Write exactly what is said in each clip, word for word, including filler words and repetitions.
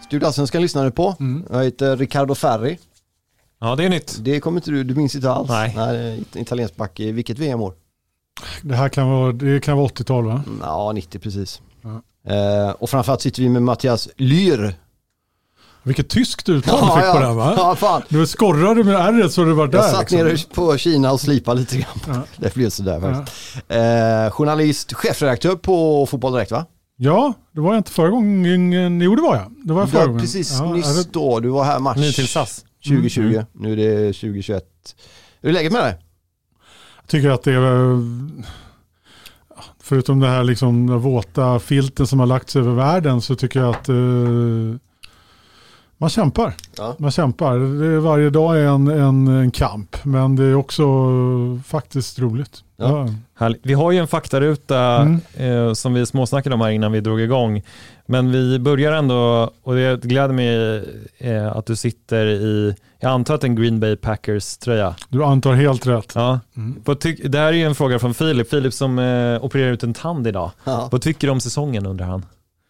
Studiosvenskan lyssnade på. Mm. Jag heter Riccardo Ferri. Ja, det är nytt. Det kommer inte du, du minns inte alls. Nej. Nej, italiensk back i vilket V M-år? Det här kan vara, det kan vara åttiotal va? Ja, nittio precis. Ja. Eh, och framförallt sitter vi med Mattias Lyr. Vilket tyskt uttal Ja, du fick ja. på den va? Ja, fan. Du skorrade med ärret så det var där. Jag satt liksom. nere på Kina och slipade lite grann. Ja. Det blev så där faktiskt. Eh, journalist, chefredaktör på Fotboll Direkt va? Ja, det var jag inte förra gången. Jo, det var jag. Det var jag förra Ja, gången. precis Ja, nyss är det- då. Du var här match Ny till S A S. tjugo tjugo. Mm. Nu är det tjugo tjugoett. Hur är läget med dig? Jag tycker att det är, förutom det här liksom den våta filten som har lagts över världen, så tycker jag att uh, man kämpar. Ja. Man kämpar. Det är, varje dag är en, en, en kamp, men det är också uh, faktiskt roligt. Ja. Ja. Härligt. Vi har ju en faktaruta Mm. eh, som vi småsnackade om här innan vi drog igång. Men vi börjar ändå, och det gläder mig eh, att du sitter i, jag antar att en Green Bay Packers tröja. Du antar helt rätt. Ja. Mm. Vad tyck, det här är ju en fråga från Filip. Filip som eh, opererar ut en tand idag. Ja. Vad tycker du om säsongen, undrar han?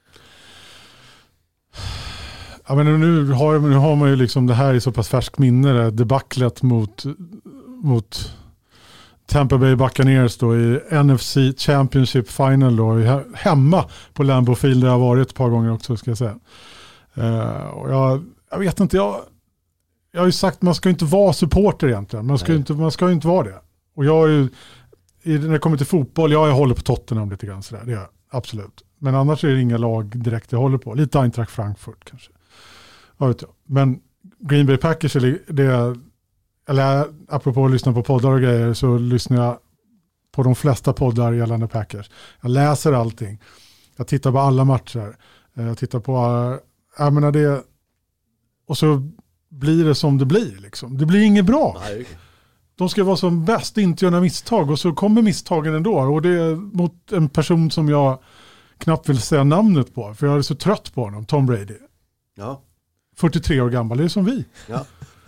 Ja, men nu, har, nu har man ju liksom det här i så pass färskt minne, det debaclet mot, mot Tampa Bay Buccaneers då i N F C Championship Final då, i, hemma på Lambeau Field där jag har varit ett par gånger också ska jag säga. Uh, och jag, jag vet inte, jag, jag har ju sagt att man ska inte vara supporter egentligen, man ska ju inte, man ska ju inte vara det. Och jag är ju, i, när det kommer till fotboll, jag, jag håller på Tottenham lite grann sådär, det gör jag, absolut. Men annars är det inga lag direkt jag håller på, lite Eintracht Frankfurt kanske. Ja, vet jag. Men Green Bay Packers, det, eller apropå att lyssna på poddar och grejer, så lyssnar jag på de flesta poddar gällande Packers. Jag läser allting. Jag tittar på alla matcher. Jag tittar på, jag menar det, och så blir det som det blir liksom. Det blir inget bra. Nej. De ska vara som bäst, inte göra misstag, och så kommer misstagen ändå. Och det är mot en person som jag knappt vill säga namnet på, för jag är så trött på honom, Tom Brady. Ja. fyrtiotre år gammal, det är som vi. Ja.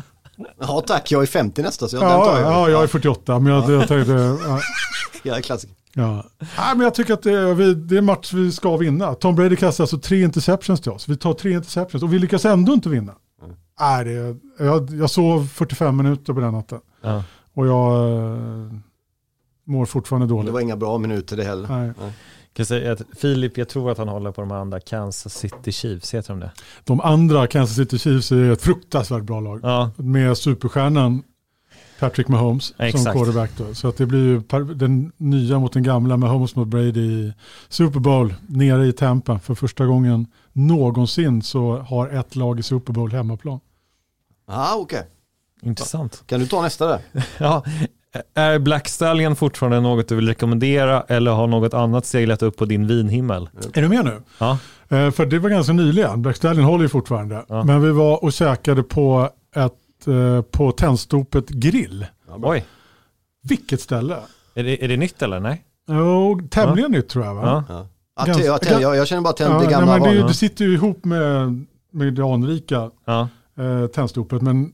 Ja tack, jag är femtio nästa så jag, den Ja, tar jag. ja, jag är fyrtioåtta, men jag, jag tänkte... Ja, Jag är klassiker. ja. Nej, men jag tycker att det är, vi, det är en match vi ska vinna. Tom Brady kastar alltså tre interceptions till oss. Vi tar tre interceptions och vi lyckas ändå inte vinna. Mm. Nej, det är, jag, jag sov fyrtiofem minuter på den natten. Ja. Och jag äh, mår fortfarande dåligt. Det var inga bra minuter det heller. Nej. Nej. Kan jag säga att Filip, jag tror att han håller på de andra Kansas City Chiefs, heter de det? De andra, Kansas City Chiefs, är ett fruktansvärt bra lag. Ja, Med superstjärnan Patrick Mahomes Ja, som exakt. quarterback då. Så att det blir ju par- den nya mot den gamla, Mahomes mot Brady i Super Bowl nere i Tampa. För första gången någonsin så har ett lag i Super Bowl hemmaplan. Ah, okej. intressant. Kan du ta nästa där? Ja, är Black Stallion fortfarande något du vill rekommendera eller har något annat seglat upp på din vinhimmel? Är du med nu? Ja. Eh, för det var ganska nyligen. Black Stallion håller ju fortfarande. Ja. Men vi var och käkade på ett eh, på Tennstopet grill. Oj, Vilket ställe? är det, är det nytt eller nej? Oh, tämligen nytt tror jag va? Ja. Ja. Ja, Ganska- jag, jag, jag, jag känner bara till Ja, det nej, gamla men det, vanan. det sitter ju ihop med, med det anrika Ja. eh, Tennstopet, men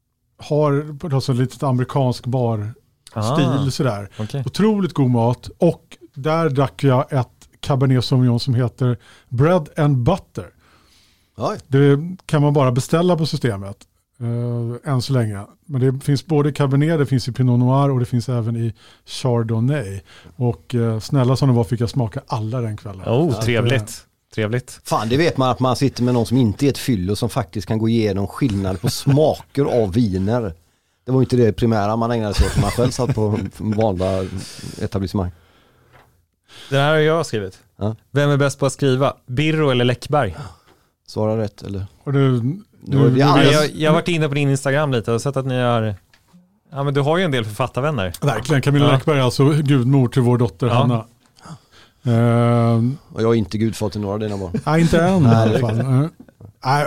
har på något sånt litet amerikansk barstil Ah, sådär. okej. Otroligt god mat, och där drack jag ett Cabernet Sauvignon som heter Bread and Butter. Oj. Det kan man bara beställa på systemet eh, än så länge. Men det finns både Cabernet, det finns i Pinot Noir och det finns även i Chardonnay. Och eh, snälla som det var fick jag smaka alla den kvällen. Oh, Så trevligt. att, Trevligt. Fan, det vet man att man sitter med någon som inte är ett fyllo som faktiskt kan gå igenom skillnad på smaker av viner. Det var inte det primära man ägnade sig åt när man själv satt på vanliga etablissemang. Det här har jag skrivit. Ja. Vem är bäst på att skriva? Birro eller Läckberg? Svara rätt eller? och det, Det var- du, ja, du vet, Jag, jag har varit inne på din Instagram lite och sett att ni har... Ja, men du har ju en del författarvänner. verkligen, Camilla Ja. Läckberg är alltså gudmor till vår dotter Ja. Hanna. Uh, Och jag är inte gudfar till några av dina barn. nej, inte än i Nej, alla det fall. Uh, nej.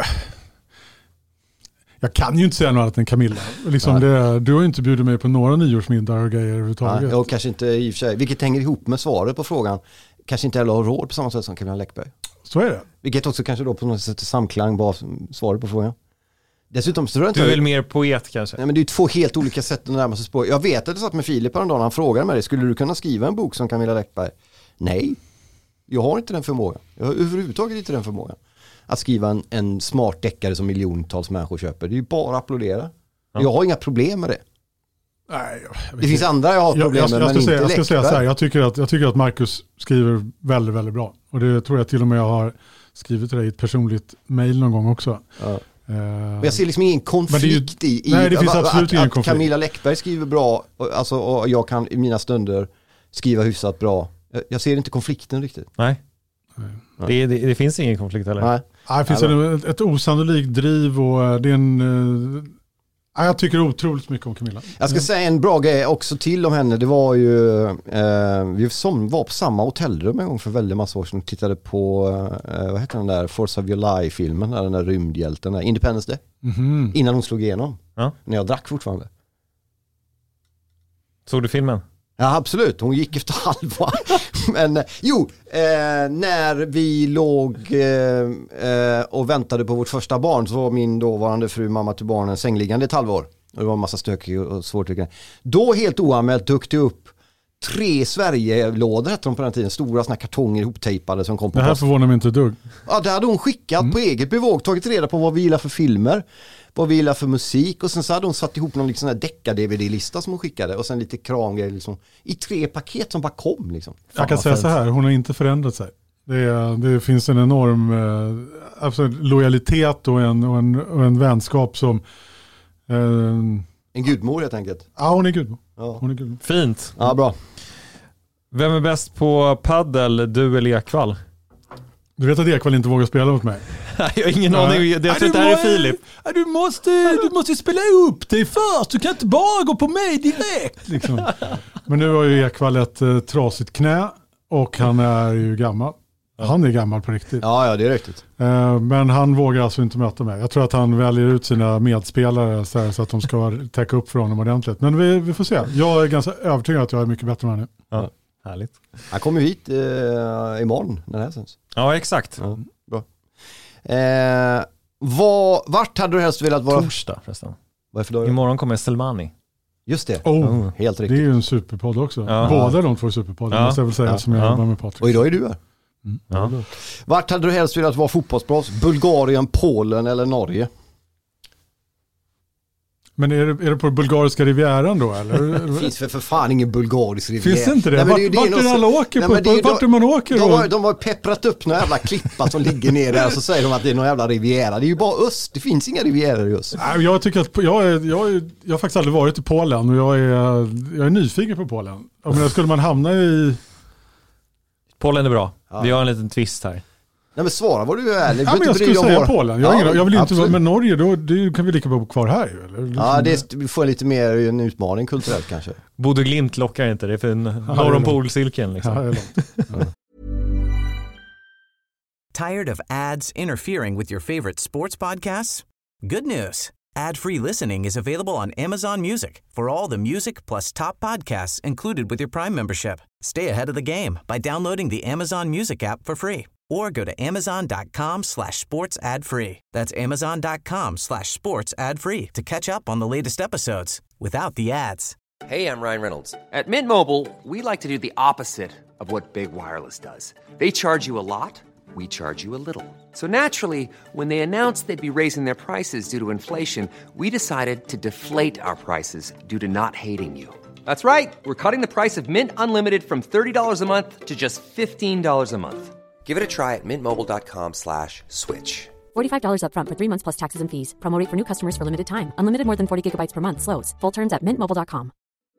Jag kan ju inte säga något annat än Camilla. Liksom det, du har ju inte bjudit mig på några nyårsmiddagar och grejer överhuvudtaget. Nej, och kanske inte i och för sig, vilket hänger ihop med svaret på frågan, kanske inte heller har råd på samma sätt som Camilla Läckberg. Så är det. Vilket också kanske då på något sätt är samklang bara svaret på frågan. Dessutom så tror jag inte... Du är väl mer poet kanske? Nej, men det är ju två helt olika sätt att närma sig spår. Jag vet att jag satt med Filip en dag när han frågade mig det. Skulle du kunna skriva en bok som Camilla Läckberg? Nej, jag har inte den förmågan. Jag har överhuvudtaget inte den förmågan. att skriva en, en smart deckare som miljontals människor köper. Det är ju bara att applådera. Ja. Jag har inga problem med det. Nej, jag det finns andra jag har problem jag, jag, med, jag men ska inte säga, Jag ska Läckberg. säga så här, jag tycker, att, jag tycker att Marcus skriver väldigt, väldigt bra. Och det tror jag till och med jag har skrivit till dig i ett personligt mejl någon gång också. Ja. Uh, Men jag ser liksom ingen konflikt ju, i, i nej, det finns att, absolut att, ingen att konflikt. Camilla Läckberg skriver bra och, alltså, och jag kan i mina stunder skriva hyfsat bra. Jag, jag ser inte konflikten riktigt. Nej. Nej. Det, det, det finns ingen konflikt heller. Nej. Nej, det finns Nej, en, ett osannolikt driv och det är en... Uh, jag tycker otroligt mycket om Camilla. Jag ska säga en bra grej också till om henne. Det var ju, eh, vi som var på samma hotellrum en gång för väldigt massa år sedan och tittade på, eh, vad heter den där, Force of Your Life-filmen, den där rymdhjälten, där, Independence Day. Mm-hmm. Innan hon slog igenom. Ja. När jag drack fortfarande. Såg du filmen? Ja, absolut. Hon gick efter halva. Men eh, jo, eh, när vi låg eh, eh, och väntade på vårt första barn så var min dåvarande fru, mamma till barnen, sängliggande ett halvår. Och det var en massa stök och svårt. Då helt oanmält dök det upp tre Sverige-lådor, hette de på den tiden. Stora såna kartonger ihoptejpade som kom på Det här post. förvånar mig inte ett dugg. Ja, det hade hon skickat mm. på eget bevåg, tagit reda på vad vi gillar för filmer, vad vi gillar för musik, och sen så hade hon satt ihop någon liksom deckar-D V D-lista som hon skickade och sen lite kramgrejer liksom, i tre paket som bara kom liksom. Fan, jag kan säga så här, hon har inte förändrat sig. Det, är, det finns en enorm eh, alltså, lojalitet och en, och, en, och en vänskap som... Eh, en gudmor helt enkelt. Ja, hon är gudmor. Ja. Hon är gudmor. Fint. Ja, bra. Vem är bäst på paddel, du eller Ekvall? Du vet att Ekvall inte vågar spela mot mig. Jag har ingen Nej. aning. Jag tror att det här är Filip. Du måste, du måste spela upp dig först. Du kan inte bara gå på mig direkt. Liksom. Men nu har ju Ekvall ett uh, trasigt knä och han är ju gammal. Han är gammal på riktigt. Ja, ja, det är riktigt. Uh, men han vågar alltså inte möta mig. Jag tror att han väljer ut sina medspelare så, här, så att de ska täcka upp för honom ordentligt. Men vi, vi får se. Jag är ganska övertygad att jag är mycket bättre än henne. Ja, härligt. Han kommer hit eh, imorgon när det här sänds. Ja, exakt. Ja, bra. Eh, vad, vart hade du helst velat vara? Torsdag förresten. Varför då? Imorgon kommer Selmani. Just det. Oh, Mm. Helt det är riktigt. ju en superpodd också. Ja. Båda de två superpoddar, Ja. måste jag väl säga, Ja. som jag Ja. jobbar med Patrik. Och idag är du här. Mm. Ja. Vart hade du helst velat vara fotbollsproffs? Bulgarien, Polen eller Norge? Men är det, är det på bulgariska rivieran då eller? Det finns för, för fan ingen bulgarisk riviera. Finns det inte det? Nej, men Vart, det är ju- det vart är är det något alla så- åker Nej, på? men det är ju- Vart är man åker? De och- har, de har pepprat upp några jävla klippa som ligger ner där och så säger de att det är någon jävla riviera. Det är ju bara öst. Det finns inga rivieror i öst. Nej, jag tycker att jag, är, jag, är, jag har faktiskt aldrig varit i Polen och jag är, jag är nyfiken på Polen. Jag menar, skulle man hamna i... Polen är bra. Ja. Vi har en liten twist här. Nej, men svara vad du är ärlig. Ja, men jag skulle säga Polen. Jag, har ingen, jag vill inte vara, men Norge, då det kan vi lika bra bo kvar här ju, eller? Ja, det är, vi får lite mer en utmaning kulturellt kanske. Bodö Glimt lockar inte. Det är för en det är norr om långt. polcirkeln. Liksom. Ja, det är långt. Tired of ads interfering with your favorite sports podcasts? Good news. Ad-free listening is available on Amazon Music for all the music plus top podcasts included with your Prime membership. Stay ahead of the game by downloading the Amazon Music app for free or go to amazon.com slash sports ad free. That's amazon.com slash sports ad free to catch up on the latest episodes without the ads. Hey, I'm Ryan Reynolds. At Mint Mobile, we like to do the opposite of what Big Wireless does. They charge you a lot, we charge you a little. So naturally, when they announced they'd be raising their prices due to inflation, we decided to deflate our prices due to not hating you. That's right. We're cutting the price of Mint Unlimited from thirty dollars a month to just fifteen dollars a month. Give it a try at mintmobile.com slash switch. forty-five dollars up front for three months plus taxes and fees. Promo rate for new customers for limited time. Unlimited more than forty gigabytes per month. Slows full terms at mint mobile dot com.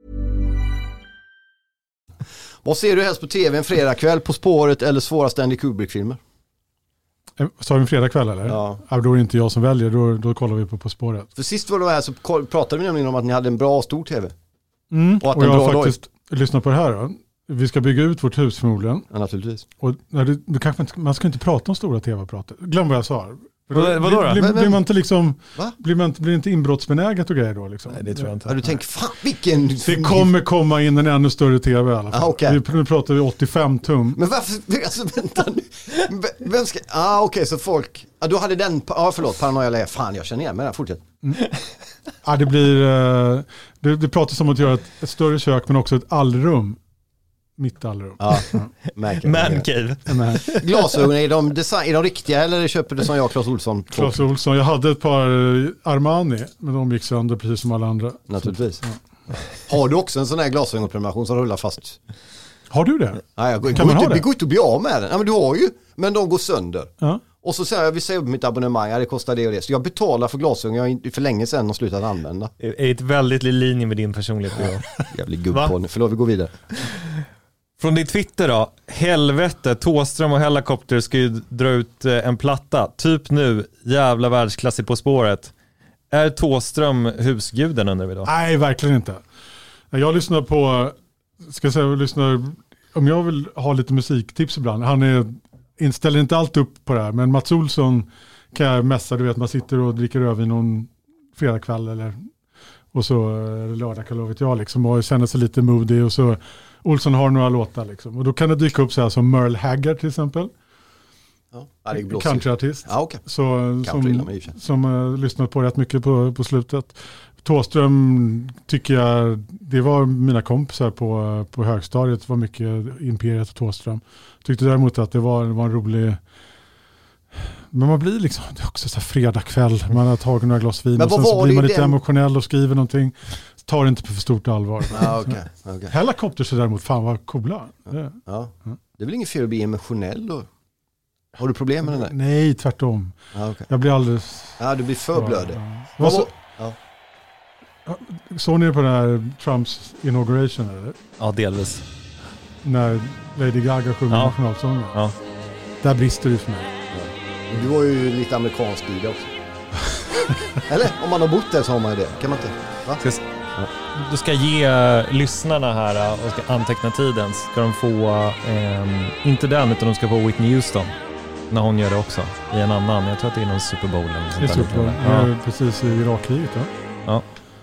Vad ser du helst på tv en fredagkväll, På spåret eller svåra Stanley Kubrick-filmer? Sa vi en fredagkväll eller? Ja. Ja, då är det inte jag som väljer, då, då kollar vi på På spåret. För sist var du här så pratade vi nämligen om att ni hade en bra stor tv. Mm. Och att Och en jag bra har faktiskt lyssnat på det här då. Vi ska bygga ut vårt hus förmodligen. Ja, naturligtvis. Och nej, det, det kanske inte, man ska inte prata om stora tv-prater. Glöm vad jag sa. Vad- vadå då? Blir, blir, Men- blir man inte liksom, Va? blir man inte, blir inte inbrottsbenäget och grejer då liksom? Nej, det tror jag inte. Ja, du tänker, fan vilken... Det kommer komma in en ännu större tv i alla fall. Ah, okej. vi, nu pratar vi åttiofem tum. Men varför, alltså vänta nu. V- Vem ska, ah okej okay, så folk, ah, du hade den, ja ah, förlåt, paranoia läge, fan jag känner igen mig där, fortsätt. Ja, det blir, eh, det, det pratas om att göra ett, ett större kök men också ett allrum. mitt allrum. Ja, märker. Mancave. Glasögon, är de, design, är de riktiga eller köper du som jag, Claes Olsson? Claes Olsson, jag hade ett par Armani, men de gick sönder precis som alla andra. Naturligtvis. Ja. Har du också en sån här glasögonprenumeration som rullar fast? Har du det? Nej, jag går, kan man inte, ha det? Det går inte att bli av med den. Ja, men du har ju, men de går sönder. Ja. Och så säger jag, vi säger upp mitt abonnemang, ja, det kostar det och det. Så jag betalar för glasögon jag har för länge sedan och slutat använda. Det är ett väldigt linje med din personlighet. Jävlig gubb på nu. Förlåt, vi går vidare. Från ditt Twitter då, helvete, Thåström och Helicopter ska ju dra ut en platta. Typ nu, jävla världsklass På spåret. Är Thåström husguden undrar vi då? Nej, verkligen inte. Jag lyssnar på, ska jag säga, jag lyssnar, om jag vill ha lite musiktips ibland, han är, inställer inte allt upp på det här, men Mats Olsson kan jag mässa, du vet, man sitter och dricker över någon fredagkväll eller, och så lördag kan vet jag liksom, och känner sig lite moody och så Olsson har några låtar liksom, och då kan det dyka upp så här som Merle Haggard till exempel. Ja, det är countryartist. Ja, okay. Så, som som uh, lyssnat på rätt mycket på, på slutet. Thåström tycker jag, det var mina kompisar på, på högstadiet, var mycket Imperiet och Thåström. Tyckte däremot att det var, det var en rolig, men man blir liksom, det är också så här fredagkväll, man har tagit några glas vin och sen så blir man lite den... emotionell och skriver någonting. Tar det inte på för stort allvar. Ja, okay, okay. Helicopters är däremot fan vad coola. Ja. Ja. Det är väl ingen fel att bli emotionell då? Har du problem med den där? Nej, tvärtom. Ja, okay. Jag blir alldeles... Ja, du blir för blödig. Ja. Så... Ja. Såg ni på den här Trumps inauguration eller? Ja, delvis. När Lady Gaga sjunger ja. nationalsången. Ja. Där brister det för mig. Ja. Du var ju lite amerikansk i det också. Eller? Om man har bott där så har man ju det. Kan man inte? Va? Ska, ja. Du ska ge uh, lyssnarna här uh, och ska anteckna tiden. Ska de få, uh, inte den utan de ska få Whitney Houston. När hon gör det också. I en annan. Jag tror att det är någon Super Bowl. Det är Super Bowl. Ja. Ja, precis i Irakkriget. Ja. Ja.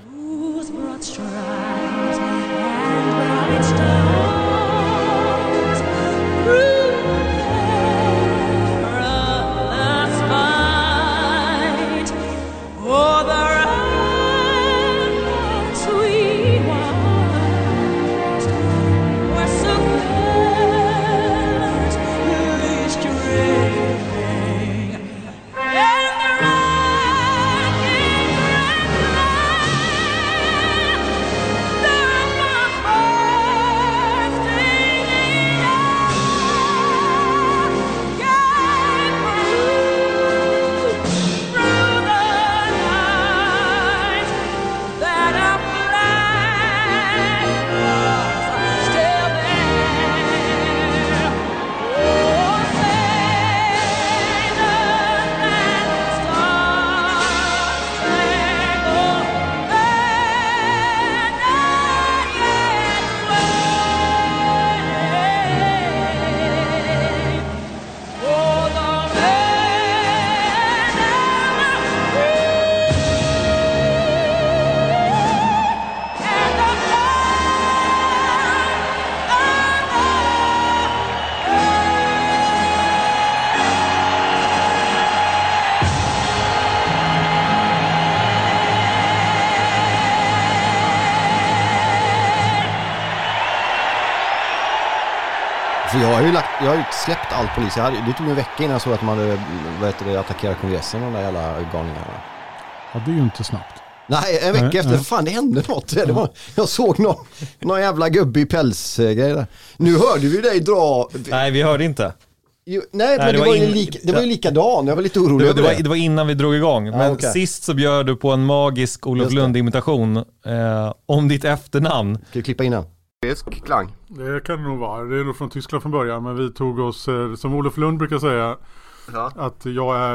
För jag har ju lagt, jag har ju släppt all polis. Jag hade, det tog en vecka innan jag såg att de hade, vad heter det, attackerat kongressen och de där jävla galningarna. Ja, det är ju inte snabbt. Nej, en vecka nej, efter, nej. Fan det hände något. Det var, jag såg någon, någon jävla gubbe i pälsgrej där. Nu hörde vi dig dra... Nej, vi hörde inte. Jo, nej, nej, men det, det, var in... lika, det var ju likadan. Jag var lite orolig det, över det. det. Var, det var innan vi drog igång. Men ah, okay. Sist så bjöd du på en magisk Olof Lund-imitation eh, om ditt efternamn. Ska du klippa in den? Klang. Det kan det nog vara. Det är nog från Tyskland från början. Men vi tog oss, som Olof Lund brukar säga, ja. Att jag är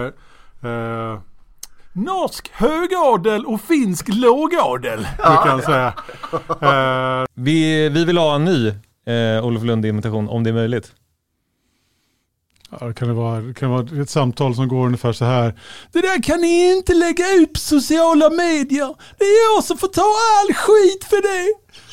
eh, norsk högadel och finsk lågadel, ja. Brukar han säga. eh, vi, vi vill ha en ny eh, Olof Lund-imitation om det är möjligt. Ja, kan det vara, kan det vara ett samtal som går ungefär så här. Det där kan ni inte lägga ut på sociala medier. Det är jag som får ta all skit för det.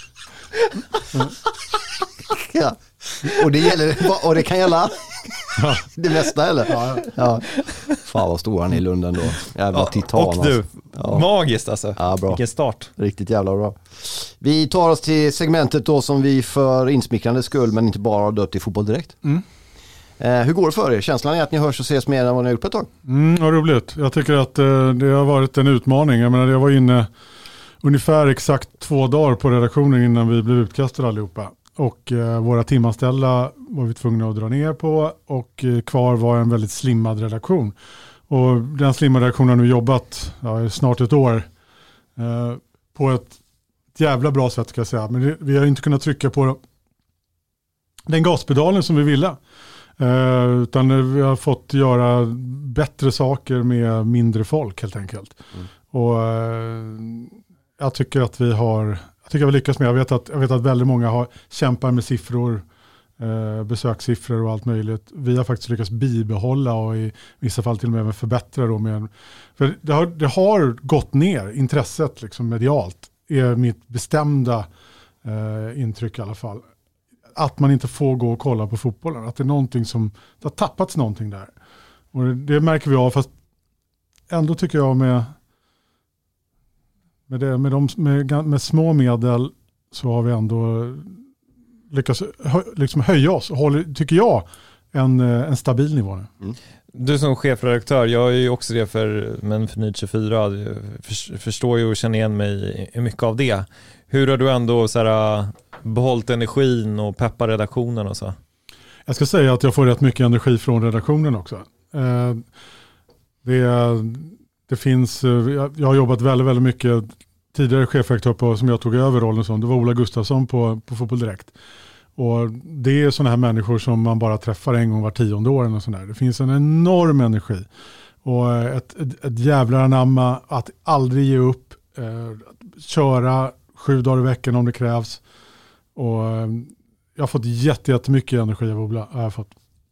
Mm. Ja. Och det gäller, och det kan gälla det mesta eller? Ja, ja. Fan vad stor han är i Lunden då. Jävla ja, titan. Och du, Ja. Magiskt alltså. Ja, bra. Vilken start. Riktigt jävla bra. Vi tar oss till segmentet då som vi för insmickrande skull men inte bara har döpt i Fotboll Direkt. Mm. Eh, hur går det för er? Känslan är att ni hörs och ses mer än vad ni har gjort på ett tag. Mm, vad roligt. Jag tycker att eh, det har varit en utmaning. Jag menar, jag var inne ungefär exakt två dagar på redaktionen innan vi blev utkastade allihopa. Och eh, våra timanställda var vi tvungna att dra ner på och eh, kvar var en väldigt slimmad redaktion. Och den slimmade redaktionen har nu jobbat ja, snart ett år eh, på ett, ett jävla bra sätt ska jag säga. Men det, vi har inte kunnat trycka på den gaspedalen som vi ville. Uh, utan vi har fått göra bättre saker med mindre folk helt enkelt. Mm. Och uh, jag tycker att vi har jag tycker att vi lyckas med. Jag vet att, jag vet att väldigt många har kämpar med siffror, uh, besökssiffror och allt möjligt. Vi har faktiskt lyckats bibehålla och i vissa fall till och med förbättra då med, för det har, det har gått ner intresset liksom medialt är mitt bestämda uh, intryck i alla fall. Att man inte får gå och kolla på fotbollen. Att det är någonting som, det har tappats någonting där. Och det, det märker vi av, fast ändå tycker jag med med, det, med, de, med, med små medel så har vi ändå lyckats hö, liksom höja oss och håller, tycker jag, en, en stabil nivå nu. Mm. Du som chefredaktör, jag är ju också det för Men för Ny tjugofyra, jag förstår ju och känner igen mig i mycket av det. Hur har du ändå så här, behållit energin och peppar redaktionen och så? Jag ska säga att jag får rätt mycket energi från redaktionen också. Eh, det, det finns, jag har jobbat väldigt, väldigt mycket tidigare chefredaktör på, som jag tog över rollen som. Det var Ola Gustafsson på, på Fotboll Direkt. Och det är sådana här människor som man bara träffar en gång var tionde år. Och sån där. Det finns en enorm energi. Och ett, ett, ett jävla anamma att aldrig ge upp. Eh, köra sju dagar i veckan om det krävs. Och jag har fått jätte, jättemycket energi av Ola. Jag har fått.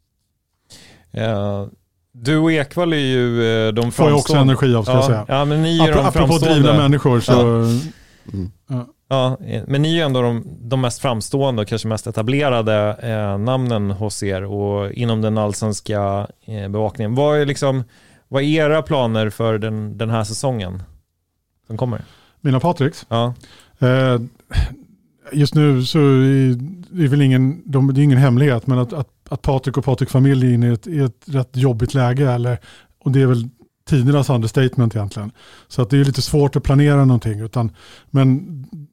Ja, du och Ekvall är ju de framstående. Får jag också energi av ska ja, jag säga. Ja, men ni är Apropå, de apropå framstående. drivna människor så... Ja. Mm. Ja. Ja, men ni är ju ändå de, de mest framstående och kanske mest etablerade eh, namnen hos er och inom den allsvenska eh, bevakningen. Vad är, liksom, vad är era planer för den, den här säsongen som kommer? Mina Patriks? Ja. Eh, just nu så är det väl ingen, de, det är ingen hemlighet, men att, att, att Patrik och Patrik-familjen är ett, är ett rätt jobbigt läge. Eller, och det är väl tidernas understatement egentligen. Så att det är lite svårt att planera någonting. Utan, men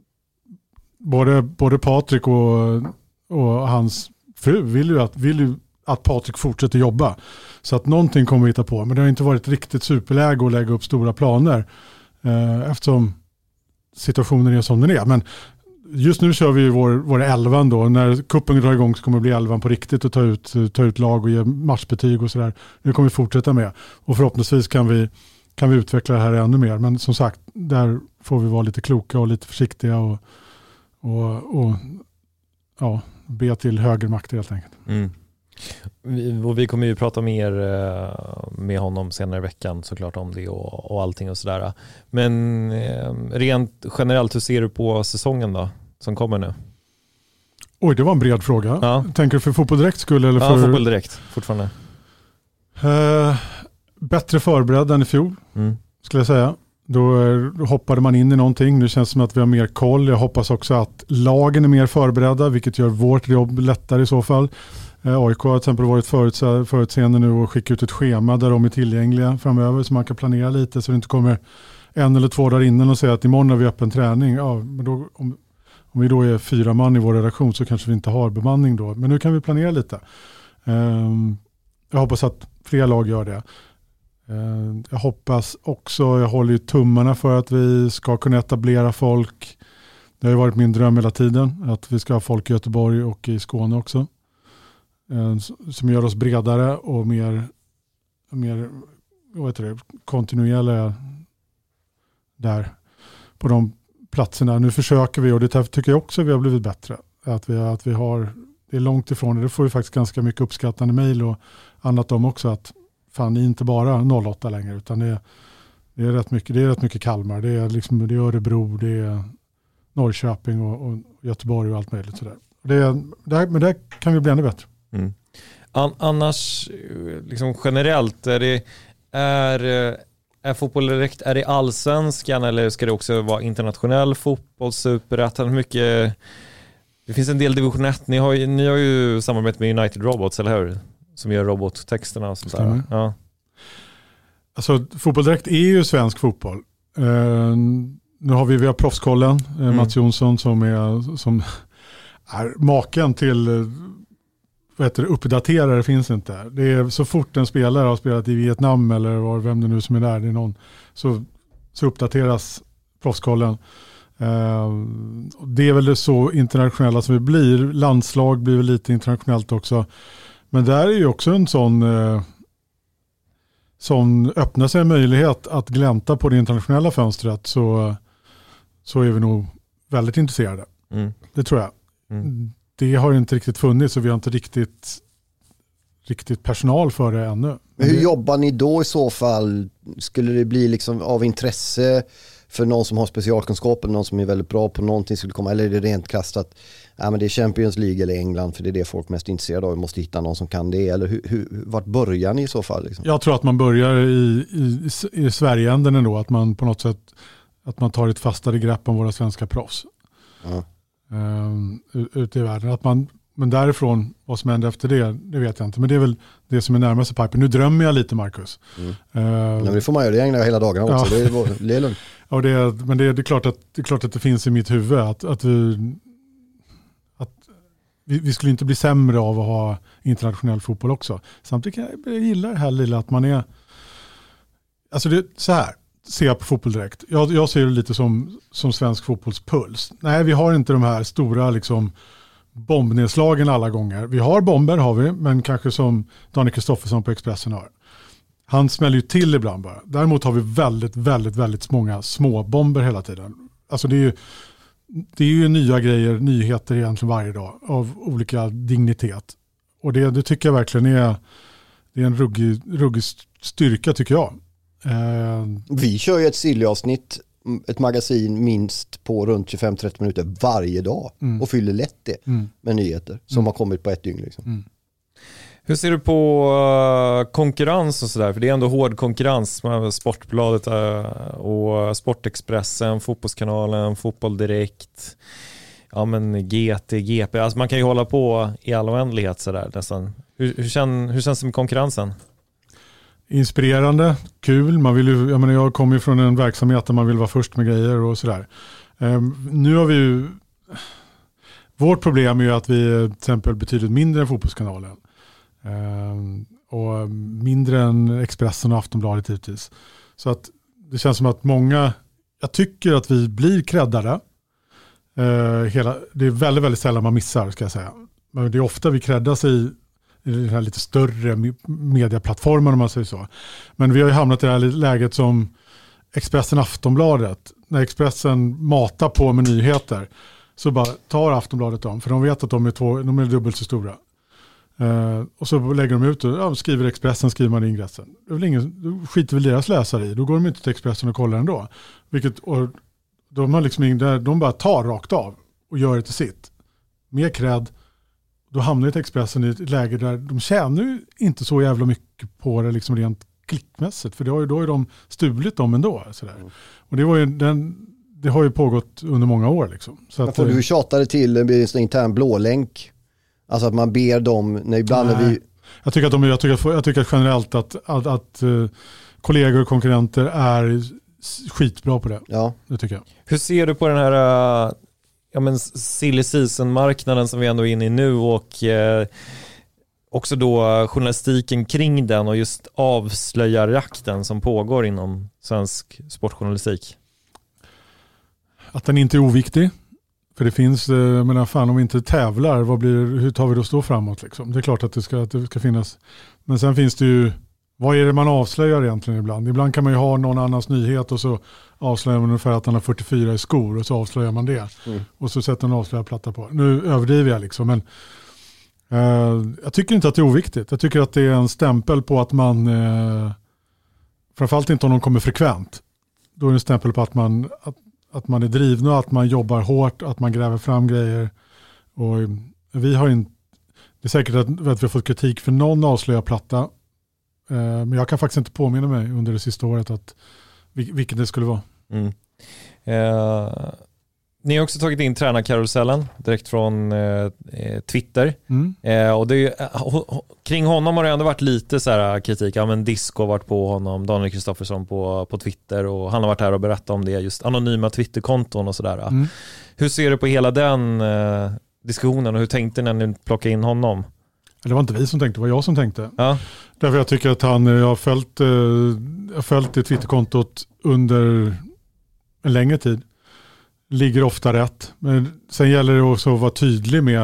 både, både Patrik och, och hans fru vill ju, att, vill ju att Patrik fortsätter jobba. Så att någonting kommer vi hitta på. Men det har inte varit riktigt superläge att lägga upp stora planer. Eh, eftersom situationen är som den är. Men just nu kör vi vår, vår elvan då. När kuppen drar igång så kommer det bli elvan på riktigt och ta ut, ta ut lag och ge matchbetyg och sådär. Det kommer vi fortsätta med. Och förhoppningsvis kan vi, kan vi utveckla det här ännu mer. Men som sagt, där får vi vara lite kloka och lite försiktiga och, och, och ja, be till högermakter helt enkelt. Mm. Vi, och vi kommer ju prata mer med honom senare i veckan såklart om det och, och allting och sådär. Men eh, rent generellt, hur ser du på säsongen då som kommer nu? Oj, det var en bred fråga. Ja. Tänker du för Fotboll Direkt skulle eller för... Ja, Fotboll Direkt fortfarande. Eh, bättre förberedd än i fjol mm. skulle jag säga. Då, då hoppade man in i någonting. Nu känns det som att vi har mer koll. Jag hoppas också att lagen är mer förberedda, vilket gör vårt jobb lättare i så fall. A I K har till exempel varit förutse- förutseende nu och skickat ut ett schema där de är tillgängliga framöver så man kan planera lite så det inte kommer en eller två dagar innan och säga att imorgon har vi öppen träning. Ja, men då, om, om vi då är fyra man i vår redaktion så kanske vi inte har bemanning då. Men nu kan vi planera lite. Um, jag hoppas att fler lag gör det. Uh, jag hoppas också, jag håller ju tummarna för att vi ska kunna etablera folk. Det har ju varit min dröm hela tiden att vi ska ha folk i Göteborg och i Skåne också. Som gör oss bredare och mer, mer vad heter det, kontinuerliga där på de platserna. Nu försöker vi och det tycker jag också vi har blivit bättre. Att vi, att vi har, det är långt ifrån det. Det får ju faktiskt ganska mycket uppskattande mejl och annat om också att fan, ni är inte bara noll åtta längre utan det är, det är rätt mycket, det är rätt mycket Kalmar. Det är liksom, det är Örebro, det är Norrköping och, och Göteborg och allt möjligt sådär. Det, det, men det kan vi bli ännu bättre. Mm. An- annars liksom generellt är det är Är fotboll direkt, är det allsvenskan eller ska det också vara internationell fotboll, superettan? Hur mycket... Det finns en del division ett. Ni har ju, ni har ju samarbete med United Robots, eller hur? Som gör robottexterna och sånt där. Ja. Alltså, fotboll direkt är ju svensk fotboll. Uh, nu har vi via proffskollen, uh, mm. Mats Jonsson som är, som är maken till uh, vad heter det, uppdaterare finns inte. Det är så fort en spelare har spelat i Vietnam eller var, vem det nu som är där, det är någon, så, så uppdateras proffskollen. Uh, det är väl det så internationella som vi blir. Landslag blir väl lite internationellt också. Men där är ju också en sån uh, som öppnar sig en möjlighet att glänta på det internationella fönstret, så, så är vi nog väldigt intresserade. Mm. Det tror jag. Mm. Det har inte riktigt funnits och vi har inte riktigt, riktigt personal för det ännu. Men hur jobbar ni då i så fall? Skulle det bli liksom av intresse för någon som har specialkunskap eller någon som är väldigt bra på någonting skulle komma, eller är det rent krasst att ja, men det är Champions League eller England för det är det folk mest är intresserade av, vi måste hitta någon som kan det, eller hur, hur, vart börjar ni i så fall? Liksom? Jag tror att man börjar i, i, i Sverigeänden ändå, att man på något sätt att man tar ett fastare grepp om våra svenska proffs ja. um, ute i världen. Att man, men därifrån, vad som händer efter det, det vet jag inte. Men det är väl det som är närmaste pipen. Nu drömmer jag lite, Marcus. Mm. Uh, men det får man göra, det ägnar jag hela dagarna också. Ja. Det är, det är lugnt. Ja, det är, men det är, det, är klart att, det är klart att det finns i mitt huvud att, att, vi, att vi, vi skulle inte bli sämre av att ha internationell fotboll också. Samtidigt kan jag, jag gillar det här lilla att man är... Alltså det, så här, ser jag på fotboll direkt. Jag, jag ser det lite som, som svensk fotbollspuls. Nej, vi har inte de här stora liksom, bombnedslagen alla gånger. Vi har bomber, har vi, men kanske som Daniel Kristoffersson på Expressen har. Han smäller ju till ibland bara. Däremot har vi väldigt, väldigt, väldigt många små bomber hela tiden. Alltså det är ju, det är ju nya grejer, nyheter egentligen varje dag av olika dignitet. Och det, det tycker jag verkligen är, det är en ruggig, ruggig styrka tycker jag. Eh, vi kör ju ett Silly-avsnitt, ett magasin minst på runt tjugofem till trettio minuter varje dag mm. och fyller lätt det mm. med nyheter som mm. har kommit på ett dygn. Liksom. Mm. Hur ser du på uh, konkurrens och sådär? För det är ändå hård konkurrens med Sportbladet uh, och Sportexpressen, Fotbollskanalen, Fotboll Direkt, ja men G T, G P. Alltså man kan ju hålla på i all oändlighet sådär nästan. Hur, hur, känn, hur känns det med konkurrensen? Inspirerande, kul. Man vill ju, jag menar, jag kommer ju från en verksamhet där man vill vara först med grejer och sådär. Um, nu har vi ju... Vårt problem är ju att vi till exempel betydligt mindre än Fotbollskanalen. Um, och mindre än Expressen och Aftonbladet hittills. Så att det känns som att många... Jag tycker att vi blir creddade. Uh, hela, det är väldigt, väldigt sällan man missar, ska jag säga. Men det är ofta vi creddas i i den här lite större medieplattformen om man säger så. Men vi har ju hamnat i det här läget som Expressen Aftonbladet. När Expressen matar på med nyheter så bara tar Aftonbladet dem. För de vet att de är, två, de är dubbelt så stora. Uh, och så lägger de ut och ja, skriver Expressen, skriver man i ingressen. Det är väl ingen, då skiter väl deras läsare i. Då går de inte till Expressen och kollar ändå. Vilket, och de, har liksom ingen, de bara tar rakt av och gör det till sitt. Mer cred. Då hamnar ett Expressen i ett läge där de tjänar ju inte så jävla mycket på det liksom rent klickmässigt. För det har ju, då är de stulit dem ändå. Sådär. Mm. Och det, var ju, den, det har ju pågått under många år. Liksom. Så att, får du tjatade till en intern blålänk? Alltså att man ber dem, när ibland när vi... Jag tycker att, de, jag tycker att, jag tycker att generellt att, att, att uh, kollegor och konkurrenter är skitbra på det. Ja. Det tycker jag. Hur ser du på den här... Uh... ja men silly season-marknaden som vi ändå är inne i nu och eh, också då journalistiken kring den och just avslöjarjakten som pågår inom svensk sportjournalistik? Att den inte är oviktig. För det finns, eh, men fan om vi inte tävlar, vad blir, hur tar vi då stå framåt liksom? Det är klart att det, ska, att det ska finnas. Men sen finns det ju, vad är det man avslöjar egentligen ibland? Ibland kan man ju ha någon annans nyhet och så avslöjar man ungefär att han har fyrtiofyra i skor och så avslöjar man det. Mm. Och så sätter man avslöjarplatta på. Nu överdriver jag liksom, men eh, jag tycker inte att det är oviktigt. Jag tycker att det är en stämpel på att man, eh, framförallt inte om de kommer frekvent, då är det en stämpel på att man, att, att man är drivna, att man jobbar hårt, att man gräver fram grejer. Och vi har inte, det är säkert att, att vi har fått kritik för någon avslöjarplatta. Eh, men jag kan faktiskt inte påminna mig under det sista året att vilket det skulle vara. Mm. Eh, ni har också tagit in tränarkarusellen direkt från eh, Twitter. Mm. Eh, och det, eh, kring honom har det ändå varit lite så här kritik. Ja, men Disco har varit på honom, Daniel Kristoffersson på, på Twitter, och han har varit här och berättat om det, just anonyma Twitterkonton och sådär. Mm. Hur ser du på hela den eh, diskussionen, och hur tänkte ni när ni plockade in honom? Det var inte vi som tänkte, det var jag som tänkte. Ja. Därför jag tycker att han, jag har följt, jag har följt det Twitterkontot under en längre tid. Ligger ofta rätt. Men sen gäller det också att vara tydlig med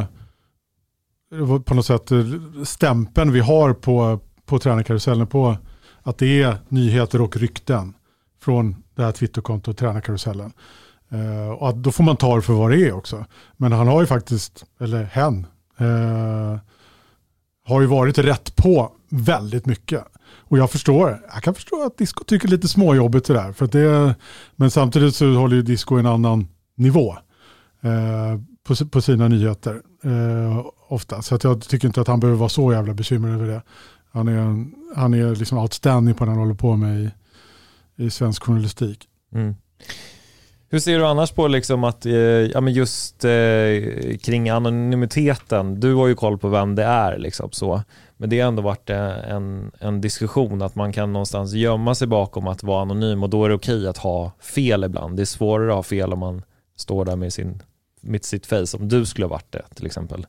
på något sätt stämpeln vi har på, på tränarkarusellen, på att det är nyheter och rykten från det här Twitterkontot, tränarkarusellen. Uh, och att då får man ta det för vad det är också. Men han har ju faktiskt, eller hen, uh, har ju varit rätt på väldigt mycket. Och jag förstår, jag kan förstå att Disco tycker lite småjobbigt sådär. För att det, men samtidigt så håller ju Disco en annan nivå uh, på, på sina nyheter uh, ofta. Så att jag tycker inte att han behöver vara så jävla bekymrad över det. Han är, han är liksom outstanding på det han håller på med i, i svensk journalistik. Mm. Hur ser du annars på liksom att, eh, ja, men just eh, kring anonymiteten? Du har ju koll på vem det är. Liksom, så. Men det har ändå varit en, en diskussion att man kan någonstans gömma sig bakom att vara anonym, och då är det okej att ha fel ibland. Det är svårare att ha fel om man står där med, sin, med sitt face, om du skulle ha varit det till exempel.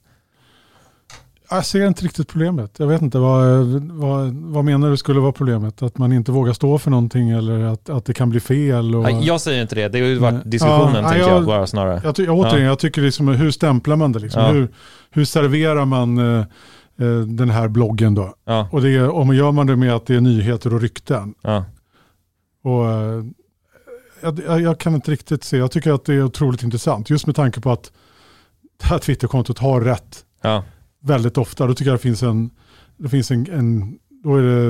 Jag ser inte riktigt problemet. Jag vet inte, vad, vad, vad menar du skulle vara problemet? Att man inte vågar stå för någonting, eller att, att det kan bli fel? Och... Nej, jag säger inte det. Det har ju varit diskussionen, ja, tänker jag, jag bara snarare. Jag, jag, återigen, ja. jag tycker liksom, hur stämplar man det? Liksom? Ja. Hur, hur serverar man eh, den här bloggen då? Ja. Och det, om man gör man det med att det är nyheter och rykten. Ja. Och, eh, jag, jag kan inte riktigt se. Jag tycker att det är otroligt intressant. Just med tanke på att det här Twitterkontot har rätt. Ja. Väldigt ofta. Då tycker jag det finns en, det finns en, en då är det,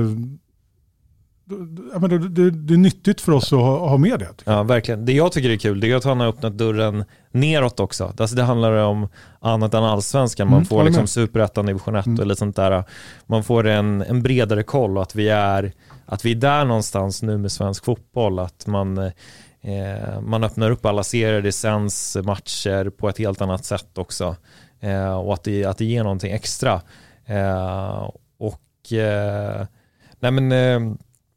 då, jag menar, det, det är nyttigt för oss att ha, ha med det. Ja, verkligen. Det jag tycker är kul, det är att han har öppnat dörren neråt också. Alltså det handlar om annat än allsvenskan. Man mm, får liksom superettan, division ett mm. och lite sånt där. Man får en, en bredare koll, och att vi är att vi är där någonstans nu med svensk fotboll, att man eh, man öppnar upp alla serier, det sänds matcher på ett helt annat sätt också. Eh, och att det, att det ger någonting extra. Eh, och eh, nej men eh,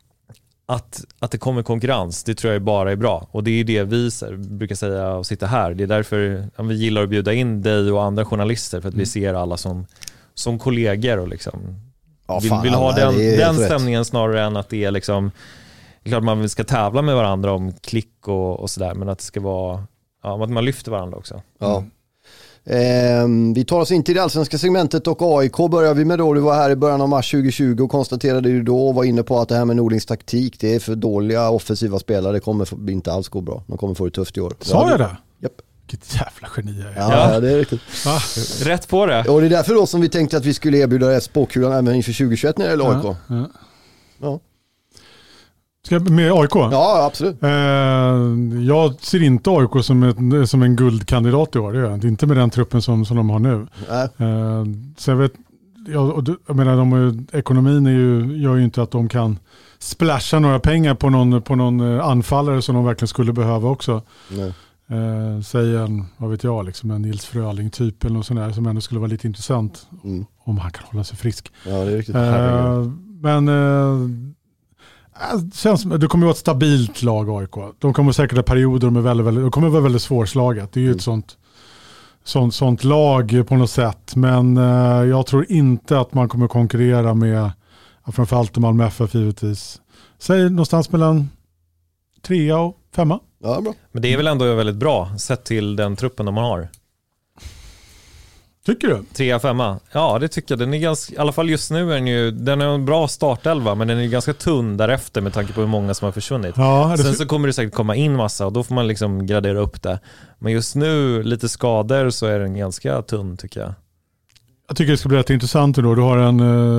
att, att det kommer konkurrens, det tror jag bara är bra. Och det är det vi brukar säga och sitta här. Det är därför ja, vi gillar att bjuda in dig och andra journalister, för att mm. vi ser alla som, som kollegor och liksom ja, vill, fan, vill ha den, den stämningen snarare än att det är liksom, klart man ska tävla med varandra om klick och, och sådär, men att det ska vara ja, att man lyfter varandra också. Ja. Mm. Eh, vi tar oss in till det allsvenska segmentet, och A I K börjar vi med då. Du var här i början av mars tjugo tjugo och konstaterade ju då och var inne på att det här med Nordlings taktik, det är för dåliga offensiva spelare, det kommer bli inte alls gå bra. De kommer få det tufft i år. Sa jag det? Japp. Vilket jävla geni jag är. Ja, ja, det är riktigt. Ah, rätt på det. Och det är därför då som vi tänkte att vi skulle erbjuda spåkulan även inför tjugo tjugoett när det gäller A I K. Ja, ja. Ja. Ska jag med A I K? Ja, absolut. Eh, jag ser inte A I K som, ett, som en guldkandidat i år. Det är inte med den truppen som, som de har nu. Eh, så jag vet, jag, och, jag menar, de, ekonomin är ju, gör ju inte att de kan splasha några pengar på någon, på någon anfallare som de verkligen skulle behöva också. Nej. Eh, säg en, vad vet jag, liksom en Nils Fröling typ eller något sånt där, som ändå skulle vara lite intressant mm. om han kan hålla sig frisk. Ja, det är riktigt. Eh, men eh, känns, det kommer att vara ett stabilt lag A I K. De kommer säkert ha perioder, de, är väldigt, väldigt, de kommer vara väldigt svårslaget. Det är ju mm. ett sånt, sånt, sånt lag på något sätt. Men eh, jag tror inte att man kommer konkurrera med framförallt Malmö F F givetvis. Säg någonstans mellan trea och femma. Ja, bra. Men det är väl ändå väldigt bra sett till den truppen de har. Tycker du? Trea, femma. Ja, det tycker jag. Den är ganska, i alla fall just nu är den ju, den är en bra startelva, men den är ju ganska tunn därefter med tanke på hur många som har försvunnit. Ja, Sen så kommer det säkert komma in massa och då får man liksom gradera upp det. Men just nu, lite skador, så är den ganska tunn tycker jag. Jag tycker det ska bli rätt intressant då. Du har en,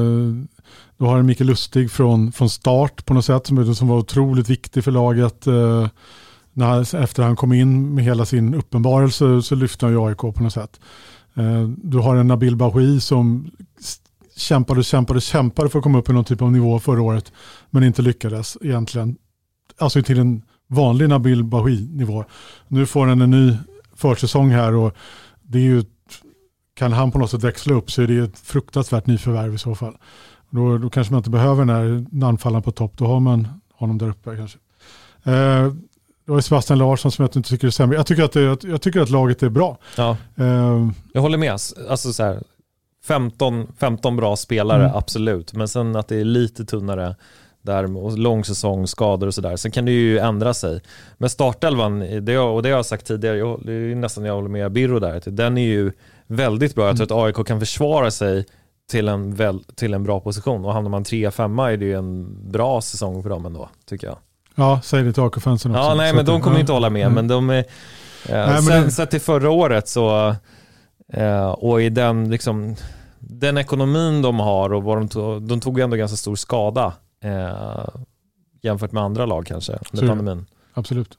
du har en Mikael Lustig från, från start på något sätt som, som var otroligt viktig för laget. När, efter han kom in med hela sin uppenbarelse så lyfte han ju A I K på något sätt. Du har en Nabil Bahoui som kämpade och kämpade och kämpade för att komma upp i någon typ av nivå förra året, men inte lyckades egentligen. Alltså till en vanlig Nabil Bahoui-nivå. Nu får han en ny försäsong här och det är ju, kan han på något sätt växla upp så är det ett fruktansvärt nyförvärv i så fall. Då, då kanske man inte behöver den här anfallaren på topp, då har man honom där uppe kanske. Eh, det var Sebastian Larsson som jag inte tycker är sämre. Jag tycker att, det, jag tycker att laget är bra. Ja. Eh, jag håller med. Alltså så här, femton, femton bra spelare, Mm. absolut. Men sen att det är lite tunnare där och lång säsong, skador och sådär. Sen kan det ju ändra sig. Men startelvan, det jag, och det jag har sagt tidigare, jag, det är nästan jag håller med Birro där, den är ju väldigt bra. Jag tror att A I K kan försvara sig till en, väl, till en bra position. Och hamnar man tre femma är det ju en bra säsong för dem ändå, tycker jag. ja, säg det till A I K-fansen också. Ja, nej, så men de att, kommer ja, inte hålla med. mm. Men de är, eh, men sen, det- sett till förra året så eh, och i den liksom den ekonomin de har och vad de tog, de tog ändå ganska stor skada eh, jämfört med andra lag kanske under Så- pandemin. Absolut.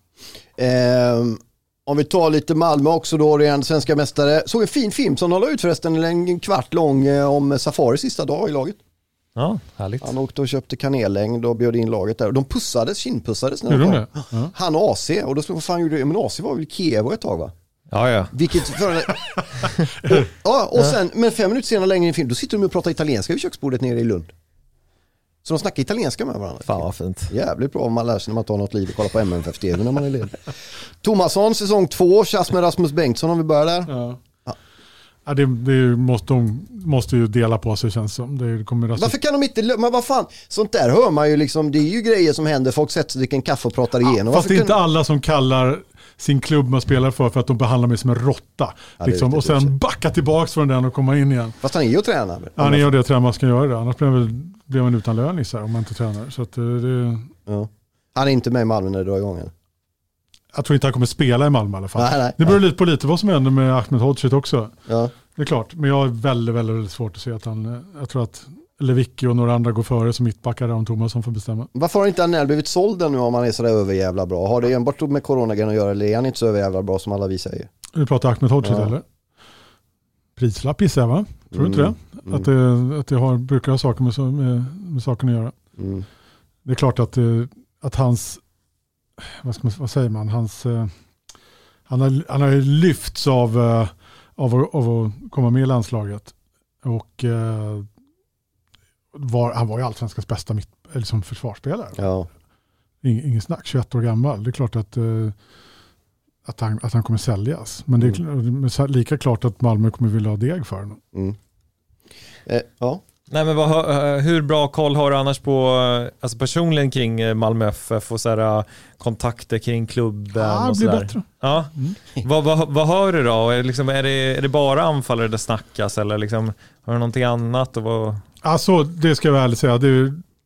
Ehm, om vi tar lite Malmö också då, redan svenska mästare. Såg en fin film som de la ut förresten, en kvart lång, eh, om Safari sista dag i laget. Ja, härligt. Han åkte och köpte kanellängd och bjöd in laget där. Och de pussades, kindpussades. När Gjorde de de kom. det? Ja. Han och A C. Och då slog vad fan gjorde det? Men A C var väl Kiev ett tag, va? Ja, ja. Vilket för... och, ja, och sen, men fem minuter senare längre in i film, då sitter de och pratar italienska vid köksbordet nere i Lund. Så de snackar italienska med varandra. Fan vad fint. Jävligt bra om man lär sig när man tar något liv och kollar på M M F T V när man är ledig. Tomasson, säsong två, tjass med Rasmus Bengtsson om vi börjar där. Ja. Ja. Ja, det, det måste, de måste ju dela på sig, känns som. Det kommer alltså... Varför kan de inte, men vad fan, sånt där hör man ju liksom, det är ju grejer som händer, folk sätter sig, dricker en kaffe och pratar igenom. Fast det är Varför inte kan... alla som kallar sin klubb man spelar för för att de behandlar mig som en råtta. Ja, det är liksom, och riktigt, sen backa tillbaks från den och komma in igen. Fast han är ju tränare. Ja, han är det tränaren ska göra det. Annars blir man, väl, blir man utan lön så här, om man inte tränar. Så att, det, Ja. Han är inte med i Malmö när det drar igång. Eller? jag tror inte han kommer spela i Malmö i alla fall. Nej, nej, det beror nej. lite på lite vad som händer med Ahmed Hodzic också. Ja. Det är klart, men jag har väldigt, väldigt, väldigt svårt att se att han, jag tror att Lewicki och några andra går före som mittbackar där om Thomasson får bestämma. Varför har inte Anel blivit såld nu om han är sådär överjävla bra? Har det enbart med coronagrejen att göra eller är han inte så överjävla bra som alla vi säger? Vi pratar Ahmed Hodzic Ja. eller? Prislapp gissar jag, va? Tror du inte Mm. det? Mm. Att det, att det har, brukar ha saker med, så- med, med saken att göra. Mm. Det är klart att, eh, att hans, vad, ska man, vad säger man, hans, eh, han, har, han har ju lyfts av, eh, av, att- av att komma med i landslaget. Och eh, var, han var ju allsvenskans bästa mitt, eller som försvarsspelare. Ja. Ingen, ingen snack, tjugoett år gammal. Det är klart att, eh, att, han, att han kommer säljas. Men det är Mm. kl- lika klart att Malmö kommer vilja ha deg för honom. Mm. Eh, ja. Nej, men vad, hur bra koll har du annars på alltså personligen kring Malmö F F och så här, kontakter kring klubben Ja, det och blir sådär? bättre. Ja. Mm. Vad, vad, vad hör du då? Är det, liksom, är, det, är det bara anfallare det snackas eller liksom, har du någonting annat? Och vad... Alltså, det ska jag väl säga. Det,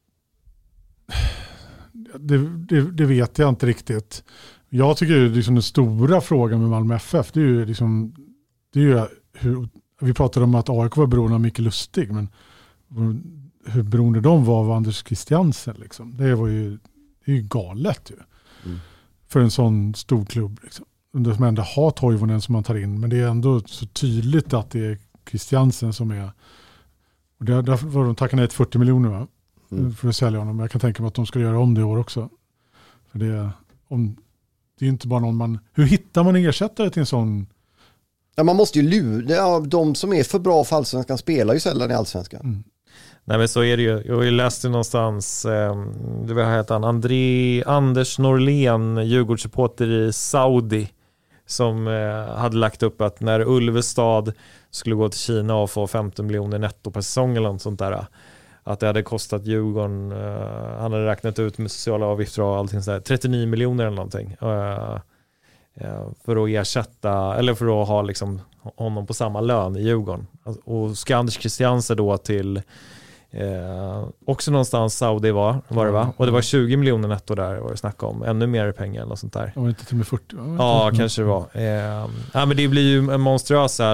det, det, det vet jag inte riktigt. Jag tycker ju liksom den stora frågan med Malmö F F, det är ju liksom, det är ju hur, vi pratade om att A I K var beroende av Micke Lustig, men hur beroende de var av Anders Christiansen liksom. Det var ju, det är ju galet ju. Mm. För en sån stor klubb liksom. Som ändå har Toivonen som man tar in, men det är ändå så tydligt att det är Christiansen som är, och där, därför var de tackat nej till fyrtio miljoner, va? Mm. För att sälja honom. Jag kan tänka mig att de ska göra om det i år också. För det, om, det är inte bara någon man... Hur hittar man en ersättare till en sån... Ja, man måste ju lura, ja, de som är för bra för allsvenskan spelar ju sällan i allsvenskan. Mm. Nej, men så är det ju. Jag har ju läst det någonstans, eh, det var heter han, André, Anders Norlén, Djurgårdssupporter i Saudi, som eh, hade lagt upp att när Ulvestad skulle gå till Kina och få femton miljoner netto per säsong eller något sånt där, att det hade kostat Djurgården, eh, han hade räknat ut med sociala avgifter och allting sådär, trettionio miljoner eller någonting. Eh, eh, för att ersätta, eller för att ha liksom honom på samma lön i Djurgården. Och ska Anders Christiansen då till Eh, också någonstans Saudi var, var det va? Och det var tjugo miljoner netto där var det snack om. Ännu mer pengar eller något sånt där. Det var inte till och med fyrtio. Va? Ja, kanske det var. Eh, ja, men det blir ju en monstruösa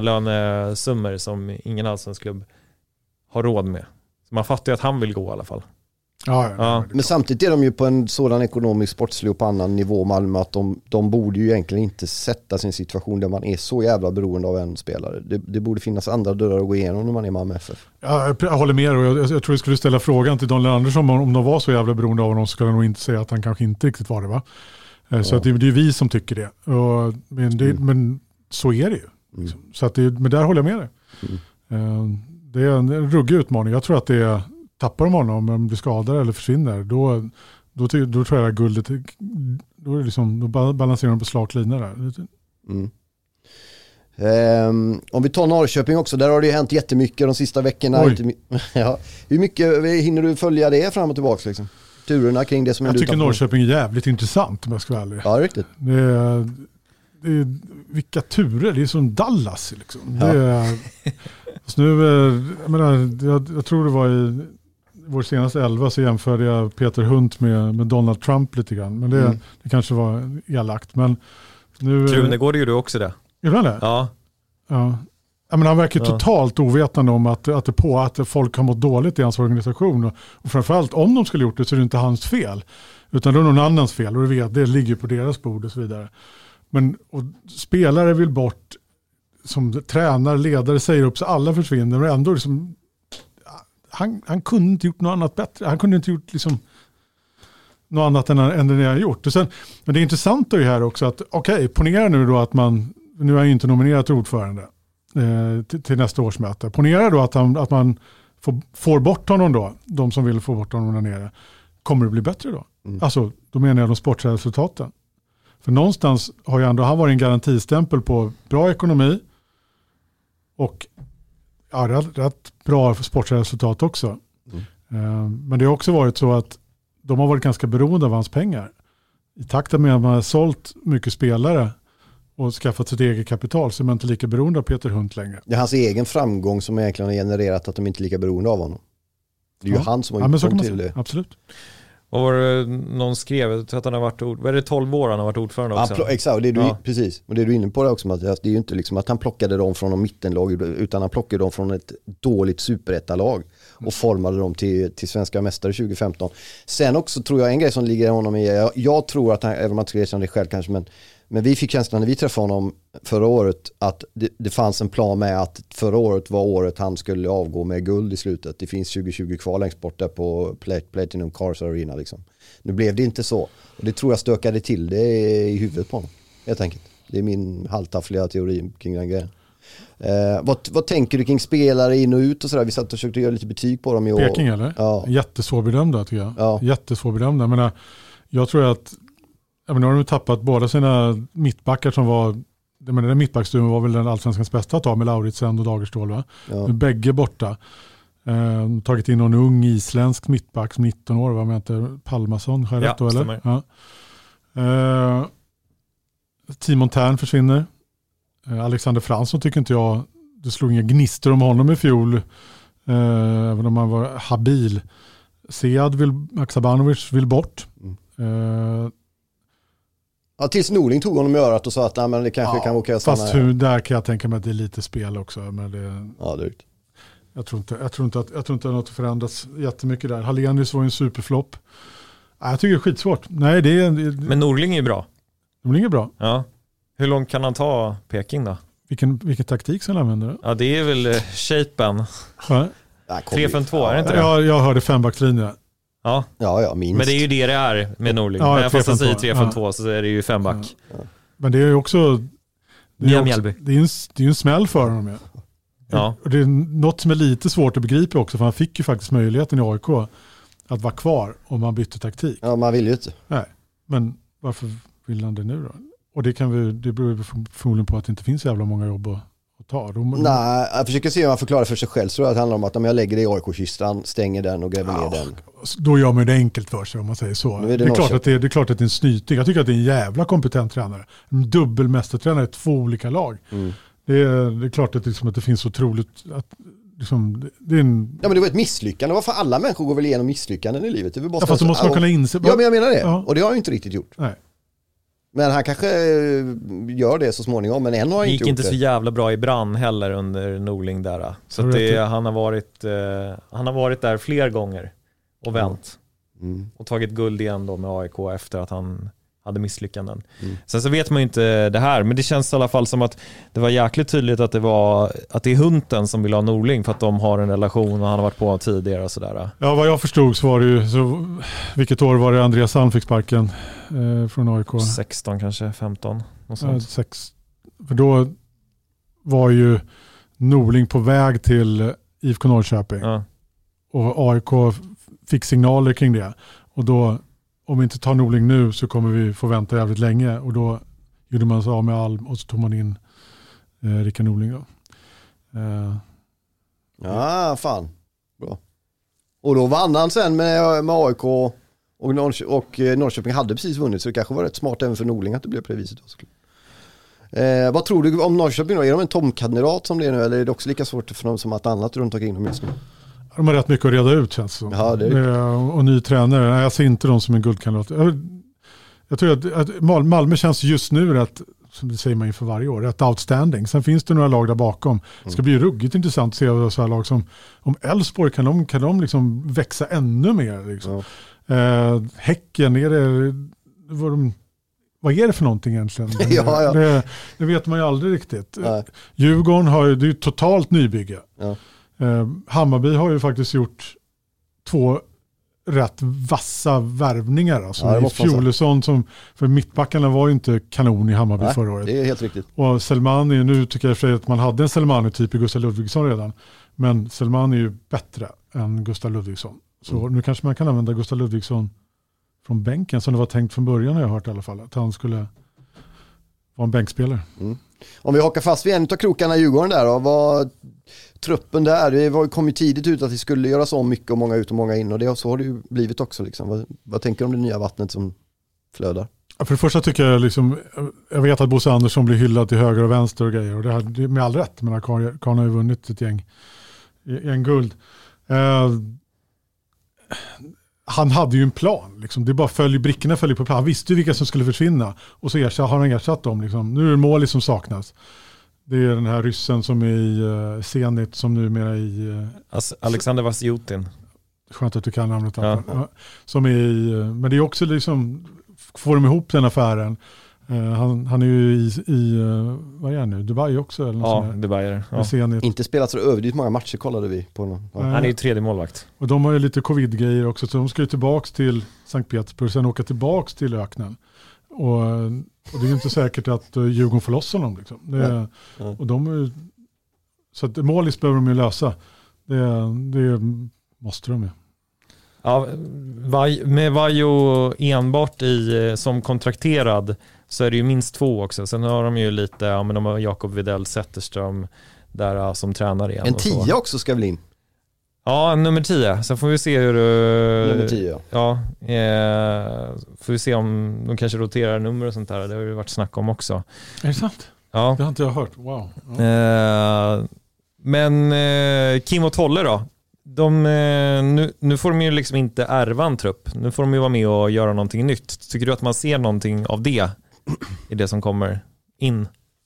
lönesummor som ingen allsvensk klubb har råd med. Så man fattar ju att han vill gå i alla fall. Ja, ja, Ja. Men samtidigt är de ju på en sådan ekonomisk, sportslig och på annan nivå, Malmö, att de, de borde ju egentligen inte sätta sin situation där man är så jävla beroende av en spelare. Det, det borde finnas andra dörrar att gå igenom när man är Malmö F F. Ja, jag, jag håller med, och jag, jag tror jag skulle ställa frågan till Daniel Andersson om, om de var så jävla beroende av honom, så skulle jag nog inte säga att han kanske inte riktigt var det, va? Ja. Så att det, det är vi som tycker det. Och, men, det mm. men så är det ju. Liksom. Mm. Så att det, men där håller jag med dig. Mm. Det är en ruggig utmaning. Jag tror att det är, tappar de honom, om de blir skadade eller försvinner, då, då, då, då tror jag att guldet, då, är det liksom, då balanserar de på slak lina där. Mm. Um, om vi tar Norrköping också, där har det ju hänt jättemycket de sista veckorna. Ja. Hur mycket hinner du följa det fram och tillbaka liksom? Turerna kring det som jag tycker Norrköping är jävligt intressant, om jag ska vara ärlig. Ja, riktigt. Det är, det är, vilka turer, det är som Dallas liksom. Ja. Det är, så nu, jag, menar, jag, jag tror det var i vår senaste elva så jämförde jag Peter Hunt med, med Donald Trump lite grann. Men det, mm. det kanske var elakt. Men nu, Krunegård gjorde också det. Gjorde han det? Ja. Ja. Ja, men han verkar ja. totalt ovetande om att, att, det på, att folk har mått dåligt i hans organisation. Och, och framförallt om de skulle gjort det så är det inte hans fel. Utan det är någon annans fel. Och det, vet, det ligger på deras bord och så vidare. Men och spelare vill bort, som tränare, ledare säger upp så alla försvinner. Men ändå liksom, han, han kunde inte gjort något annat bättre. Han kunde inte gjort liksom något annat än, än det ni har gjort. Och sen, men det intressanta är ju här också att okej, okay, ponera nu då att man, nu är jag inte nominerat ordförande eh, till, till nästa års möte. Ponera då att, han, att man får, får bort honom då, de som vill få bort honom där nere. Kommer det bli bättre då? Mm. Alltså, då menar jag de sportsliga resultaten. För någonstans har ju ändå han varit en garantistämpel på bra ekonomi och ja, rätt, rätt bra sportsliga resultat också. Mm. Uh, men det har också varit så att de har varit ganska beroende av hans pengar. I takt med att man har sålt mycket spelare och skaffat sitt eget kapital så är man inte lika beroende av Peter Hunt längre. Det är hans egen framgång som egentligen har genererat att de inte är lika beroende av honom. Det är ju ja. han som har gjort ja, dem till det. Absolut. Och var det någon skrev att han har varit ord, vad är det tolv år han har varit ordförande också? Ja, exakt, det är du, ja. precis. Och det är du inne på det också, att det är ju inte liksom att han plockade dem från en mittenlag, utan han plockade dem från ett dåligt superettalag och formade dem till, till svenska mästare tjugo femton. Sen också tror jag en grej som ligger i honom i, jag, jag tror att han, även om man inte ska erkänna det själv kanske, men, men vi fick känslan när vi träffade honom förra året att det, det fanns en plan med att förra året var året han skulle avgå med guld i slutet. Det finns tjugo tjugo kvar längst bort där på Platinum Cars Arena liksom. Nu blev det inte så. Och det tror jag stökade till det i huvudet på honom. Helt enkelt. Det är min halvtaffliga teori kring den grejen. Eh, vad, vad tänker du kring spelare in och ut och sådär? Vi satt och försökte göra lite betyg på dem i år. Peking eller? Ja. Jättesvårbedömda tycker jag. Ja. Jättesvårbedömda. Jag menar, jag tror att jag menar, nu har de tappat båda sina mittbackar som var, jag menar, den mittbackstumen var väl den allsvenskans bästa att ta med Lauritsen och Dagerstål, va? Ja. Nu bägge borta. Uh, tagit in någon ung isländsk mittback som nitton år, vad heter Palmason, har jag rätt då, eller? Ja. Uh, Timon Tern försvinner. Uh, Alexander Fransson tycker inte jag, det slog inga gnistor om honom i fjol, uh, även om han var habil. Sead vill, Aksabanovic vill bort. Mm. Uh, ja, tills Norling tog honom i örat och sa att nej, men det kanske ja, kan vara okej att stanna. Fast hur, där kan jag tänka mig att det är lite spel också. Men det, ja, det är det. Jag tror inte, jag tror inte att jag tror inte att något förändras jättemycket där. Hallenius var en superflopp. Jag tycker det är skitsvårt. Nej, det är, det, men Norling är bra. Norling är bra. Ja. Hur långt kan han ta Peking då? Vilken, vilken taktik som han använder? Ja, det är väl uh, shapen. Ja. tre fem två, är det inte det? Ja, jag hörde fembackslinje. Ja. Ja, ja, minst. Men det är ju det det är med Norling. Ja, ja, fast han säger tre fem två ja. Så är det ju femback. Ja. Ja. Men det är ju också det är, också, det är en, det är en smäll för honom. Ja. Ja. Och det är något som är lite svårt att begripa också, för han fick ju faktiskt möjligheten i A I K att vara kvar om man bytte taktik. Ja, man vill ju inte. Nej, men varför vill han det nu då? Och det, kan vi, det beror förmodligen på att det inte finns jävla många jobb att, att ta. De, Nej, jag försöker se om man förklarar för sig själv. Så det handlar om att om jag lägger det i A I K-kistan, stänger den och gräver ja, ner den. Då gör man det enkelt för sig om man säger så. Det är, det, är klart att det, är, det är klart att det är en snyting. Jag tycker att det är en jävla kompetent tränare. En dubbelmästertränare i två olika lag. Mm. Det är, det är klart att, liksom, att det finns otroligt att, liksom, det är en... Ja, men det var ett misslyckande. Varför alla människor går väl igenom misslyckanden i livet? Det är bara ja, fast då måste man kunna inse... Ja, men jag menar det. Ja. Och det har han ju inte riktigt gjort. Nej. Men han kanske gör det så småningom, men än har han inte gjort det. Gick inte så jävla bra i Brann heller under Norling där. Så att det, han, har varit, eh, han har varit där fler gånger och vänt. Mm. Och tagit guld igen då med A I K efter att han hade misslyckanden. Mm. Sen så vet man ju inte det här, men det känns i alla fall som att det var jäkligt tydligt att det var att det är Hunten som vill ha Norling för att de har en relation och han har varit på tidigare och sådär. Ja, vad jag förstod så var det ju, så, vilket år var det Andreas Alm fick sparken eh, från A I K? sexton kanske, femton. Och sånt. Ja, sex. För då var ju Norling på väg till I F K Norrköping. Ja. Och A I K fick signaler kring det. Och då, om vi inte tar Norling nu så kommer vi få vänta jävligt länge. Och då gjorde man sig av med Alm och så tog man in eh, Rickard Norling då. Eh. Ja, fan. Bra. Och då vann han sen med, med A I K och, Norrkö- och Norrköping hade precis vunnit, så det kanske var rätt smart även för Norling att det blev på det viset. Eh, vad tror du om Norrköping då? Är de en tomkandidat som det är nu, eller är det också lika svårt för dem som att annat runt omkring dem just nu? De har rätt mycket att reda ut, känns det som. Ja, det är... eh, och ny tränare. Nej, jag ser inte dem som en guldkandidat. Jag, jag tror att, att Malmö känns just nu rätt, som det säger man inför varje år, rätt outstanding. Sen finns det några lag där bakom. Det ska bli ruggigt intressant att se så här lag som om Elfsborg, kan de, kan de liksom växa ännu mer? Liksom. Ja. Eh, häcken, är det, vad, de, vad är det för någonting egentligen? ja, ja. Det, det vet man ju aldrig riktigt. Nej. Djurgården har ju, det är ju totalt nybygge. Ja. Eh, Hammarby har ju faktiskt gjort två rätt vassa värvningar. Alltså Ja, i Fjolesson som, för mittbackarna var ju inte kanon i Hammarby Nej, förra året. det är helt riktigt. Och Selmani, nu tycker jag för sig att man hade en Selmani-typ i Gustav Ludvigsson redan. Men Selmani är ju bättre än Gustav Ludvigsson. Så Mm. nu kanske man kan använda Gustav Ludvigsson från bänken som det var tänkt från början, har jag hört i alla fall. Att han skulle vara en bänkspelare. Mm. Om vi hakar fast vid en av krokarna i Djurgården där då, vad truppen där, det var, kom ju tidigt ut att det skulle göras om mycket och många ut och många in, och det, så har det ju blivit också liksom. Vad, vad tänker du om det nya vattnet som flödar? Ja, för det första tycker jag liksom, jag vet att Bosse Andersson blir hyllad till höger och vänster och grejer, och det, här, det är med all rätt, men Karn har ju vunnit ett gäng en guld. Eh, han hade ju en plan, liksom. Det bara följer, brickorna följer på plan. Han visste ju vilka som skulle försvinna, och så ersatt, har han ersatt dem. Liksom. Nu är det mål som saknas. Det är den här ryssen som är i uh, Zenit, som numera är i... Uh, alltså, Alexander Vasjutin. Skönt att du kan namnet. Ja. Ja, som är i, uh, men det är också liksom, får de ihop den affären. Uh, han, han är ju i, i uh, vad är han nu? Dubai också? Eller Ja, Dubai är det. Ja. Zenit. Inte spelat så överdrivet många matcher kollade vi på honom. Ja. Nej. Han är ju tredje målvakt. Och de har ju lite covid-grejer också, så de ska ju tillbaka till Sankt Petersburg, sen åka tillbaka till öknen. Och, och det är ju inte säkert att uh, Djurgården får loss honom. Liksom. Det är, Ja. och de är ju, så att målis behöver de ju lösa. Det, det måste de ju. Ja, Vaj, med Vajo enbart i, som kontrakterad så är det ju minst två också. Sen har de ju lite, ja men de har Jakob Widell Zetterström där som tränare igen. En och så. tia också ska väl in? Ja, nummer tio. Sen får vi se hur... Nummer tio, ja. Ja, eh, får vi se om de kanske roterar nummer och sånt där. Det har ju varit snack om också. Är det sant? Ja. Det har inte jag hört. Wow. Ja. Eh, men eh, Kim och Tolle då? De, eh, nu, nu får de ju liksom inte ärva en trupp. Nu får de ju vara med och göra någonting nytt. Tycker du att man ser någonting av det i det som kommer in?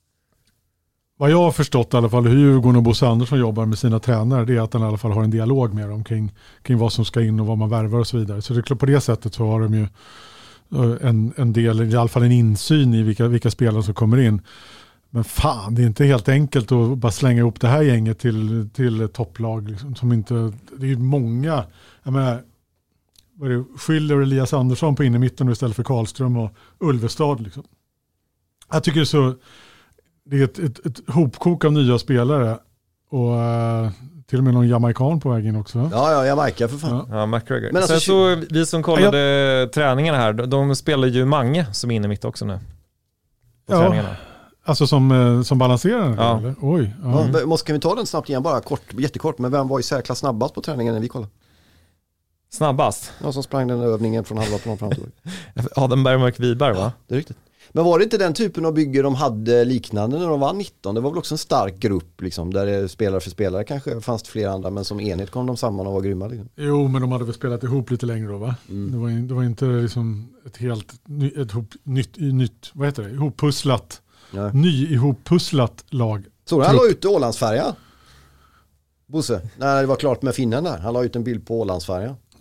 Vad jag har förstått i alla fall hur Djurgården och Bosse Andersson jobbar med sina tränare, det är att han i alla fall har en dialog med dem kring, kring vad som ska in och vad man värvar och så vidare. Så det är klart, på det sättet så har de ju en, en del, i alla fall en insyn i vilka, vilka spelare som kommer in. Men fan, det är inte helt enkelt att bara slänga ihop det här gänget till, till topplag. Liksom, som inte, det är ju många, jag menar, vad är det, Schiller och Elias Andersson på inne mitten istället för Karlström och Ulvestad. Liksom. Jag tycker det är så, det är ett, ett, ett hopkok av nya spelare och uh, till och med någon jamaikan på vägen också. Ja, ja, Jamaica för fan. Ja. Ja, McGregor. Men alltså, Sen så vi som kollade jag... träningarna här, de spelar ju Mange som är inne mitt också nu. På Ja. träningarna. Alltså som, som balanserar? Ja. Eller? Oj. Ja. Ja. Måste, kan vi ta den snabbt igen, bara kort, jättekort, men vem var i särklass snabbast på träningen när vi kollade? Snabbast. Ja, som sprang den övningen från halva plan fram till. Adam Bergmark Wiberg, va? Det är riktigt. Men var det inte den typen av bygge de hade liknande när de var nitton? Det var väl också en stark grupp liksom, där det spelare för spelare kanske fanns det flera andra, men som enhet kom de samman och var grymma. Liksom. Jo, men de hade väl spelat ihop lite längre då, va? Mm. Det, var, det var inte liksom ett helt ny, ett hop, nytt, nytt, vad heter det? Ihoppusslat, Ja. ny ihoppusslat lag. Så han la ut Ålandsfärja. Bosse, när det var klart med finnen där. Han la ut en bild på Ålandsfärja.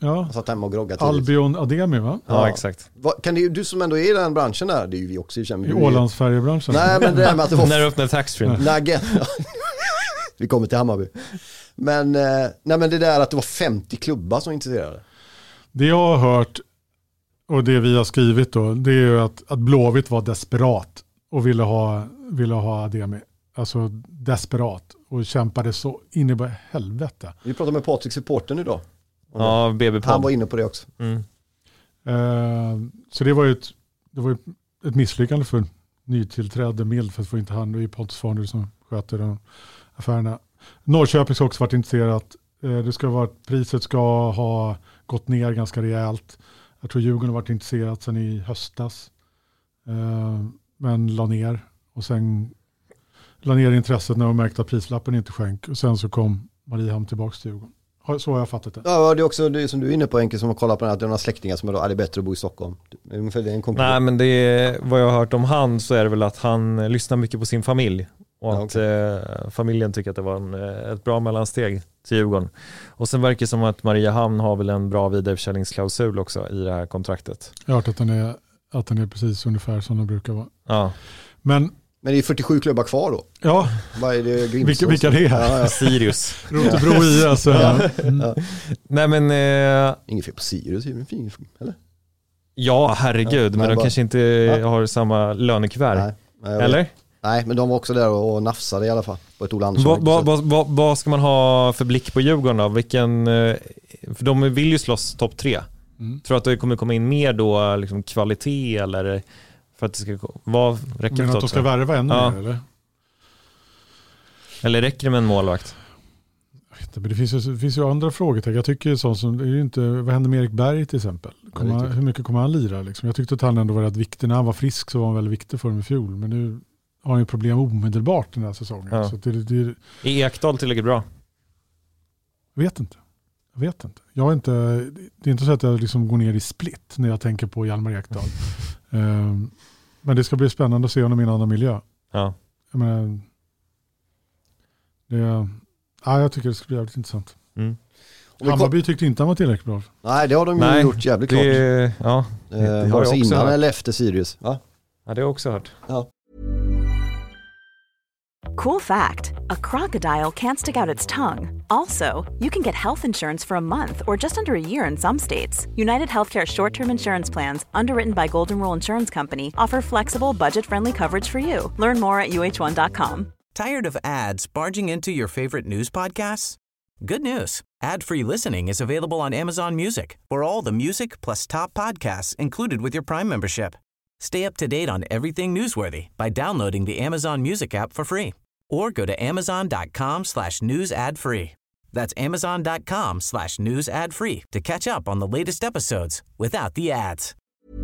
Ja. Han satt hemma och groggade tidigt. Albion Ademi, va? Ja, ja exakt. Va, kan du, du som ändå är i den branschen där, det är ju vi också i I Ålandsfärjebranschen. Nej, men det där med att det var... När du öppnar taxfree. Nugget. Vi kommer till Hammarby. Men, eh, nej, men det där att det var femtio klubbar som intresserade. Det jag har hört och det vi har skrivit då, det är ju att, att Blåvitt var desperat och ville ha, ville ha Ademi. Alltså desperat och kämpade så in i helvete. Vi pratade med Patrik supporten idag. Ja, B B-podd. Han var inne på det också. Mm. Uh, så det var ju ett, det var ett misslyckande för nytillträdde Mild, för att få inte han i Pontus Farner som sköter de affärerna. Norrköping har också varit intresserat. Uh, det ska vara, priset ska ha gått ner ganska rejält. Jag tror Djurgården har varit intresserat sedan i höstas. Uh, men la ner. Och sen la ner intresset när de märkte att prislappen inte sjönk. Och sen så kom Mariehamn tillbaka till Djurgården. Så har jag fattat det. Ja, det är också det som du är inne på, Enke, som har kollat på den här, att det är några släktingar som är då, är det bättre att bo i Stockholm. Det är ungefär det en konklusion. Nej, men det är, vad jag har hört om han, så är det väl att han lyssnar mycket på sin familj. Och Ja, att okay. eh, familjen tycker att det var en, ett bra mellansteg till Djurgården. Och sen verkar det som att Mariehamn har väl en bra vidareförsäljningsklausul också i det här kontraktet. Jag har hört att den är, att den är precis ungefär som den brukar vara. Ja. Men Men det är fyrtiosju klubbar kvar då. ja, Vad är det? vilka, vilka det är? Ja, ja. Sirius. Rotebro I alltså. Ja. Mm. Ja. Nej men, eh, Inget fel på Sirius, eller? ja herregud, Ja, men men de bara- kanske inte Ja. har samma lönekuvert. Nej. Nej, jag vet. Eller? Nej, men de var också där och nafsade i alla fall. På ett Ola Andersson. Vad vad- vad- vad- vad ska man ha för blick på Djurgården då? Vilken, eh, för de vill ju slåss topp tre. Mm. Tror att det kommer komma in mer då, liksom kvalitet, eller för att det ska vad räcker Men det att de ska också? värva ännu Ja. mer, eller? Eller räcker det med en målvakt? Jag vet inte, men det finns ju, det finns ju andra frågetecken. Jag tycker sånt som, det är ju inte, vad händer med Erik Berg till exempel? Kommer Ja, det är han, hur mycket kommer han lira? Liksom? Jag tyckte att han ändå var rätt viktig. När han var frisk så var han väldigt viktig för dem i fjol. Men nu har han ju problem omedelbart den här säsongen. Ja. Så det, det, det, Är Ekdal tillräckligt bra? jag vet inte. Jag vet inte. Jag är inte. Det är inte så att jag liksom går ner i split när jag tänker på Hjalmar Ekdal. um, men det ska bli spännande att se honom i en annan miljö. Ja. Jag menar, det, ja, jag tycker det ska bli jävligt intressant. Mm. vi kom- Hammarby tyckte inte han var tillräckligt bra. Nej, det har de ju Nej, gjort jävligt klart. Det, ja, det har Eh, jag vare sig också innan hört. eller efter Sirius. Va? ja, det har jag också hört. Cool fact, a crocodile can't stick out its tongue. Also, you can get health insurance for a month or just under a year in some states. United Healthcare short-term insurance plans, underwritten by Golden Rule Insurance Company, offer flexible, budget-friendly coverage for you. Learn more at U H one dot com. Tired of ads barging into your favorite news podcasts? Good news. Ad-free listening is available on Amazon Music for all the music plus top podcasts included with your Prime membership. Stay up to date on everything newsworthy by downloading the Amazon Music app for free or go to amazon.com slash news ad free. That's amazon.com slash news ad free to catch up on the latest episodes without the ads.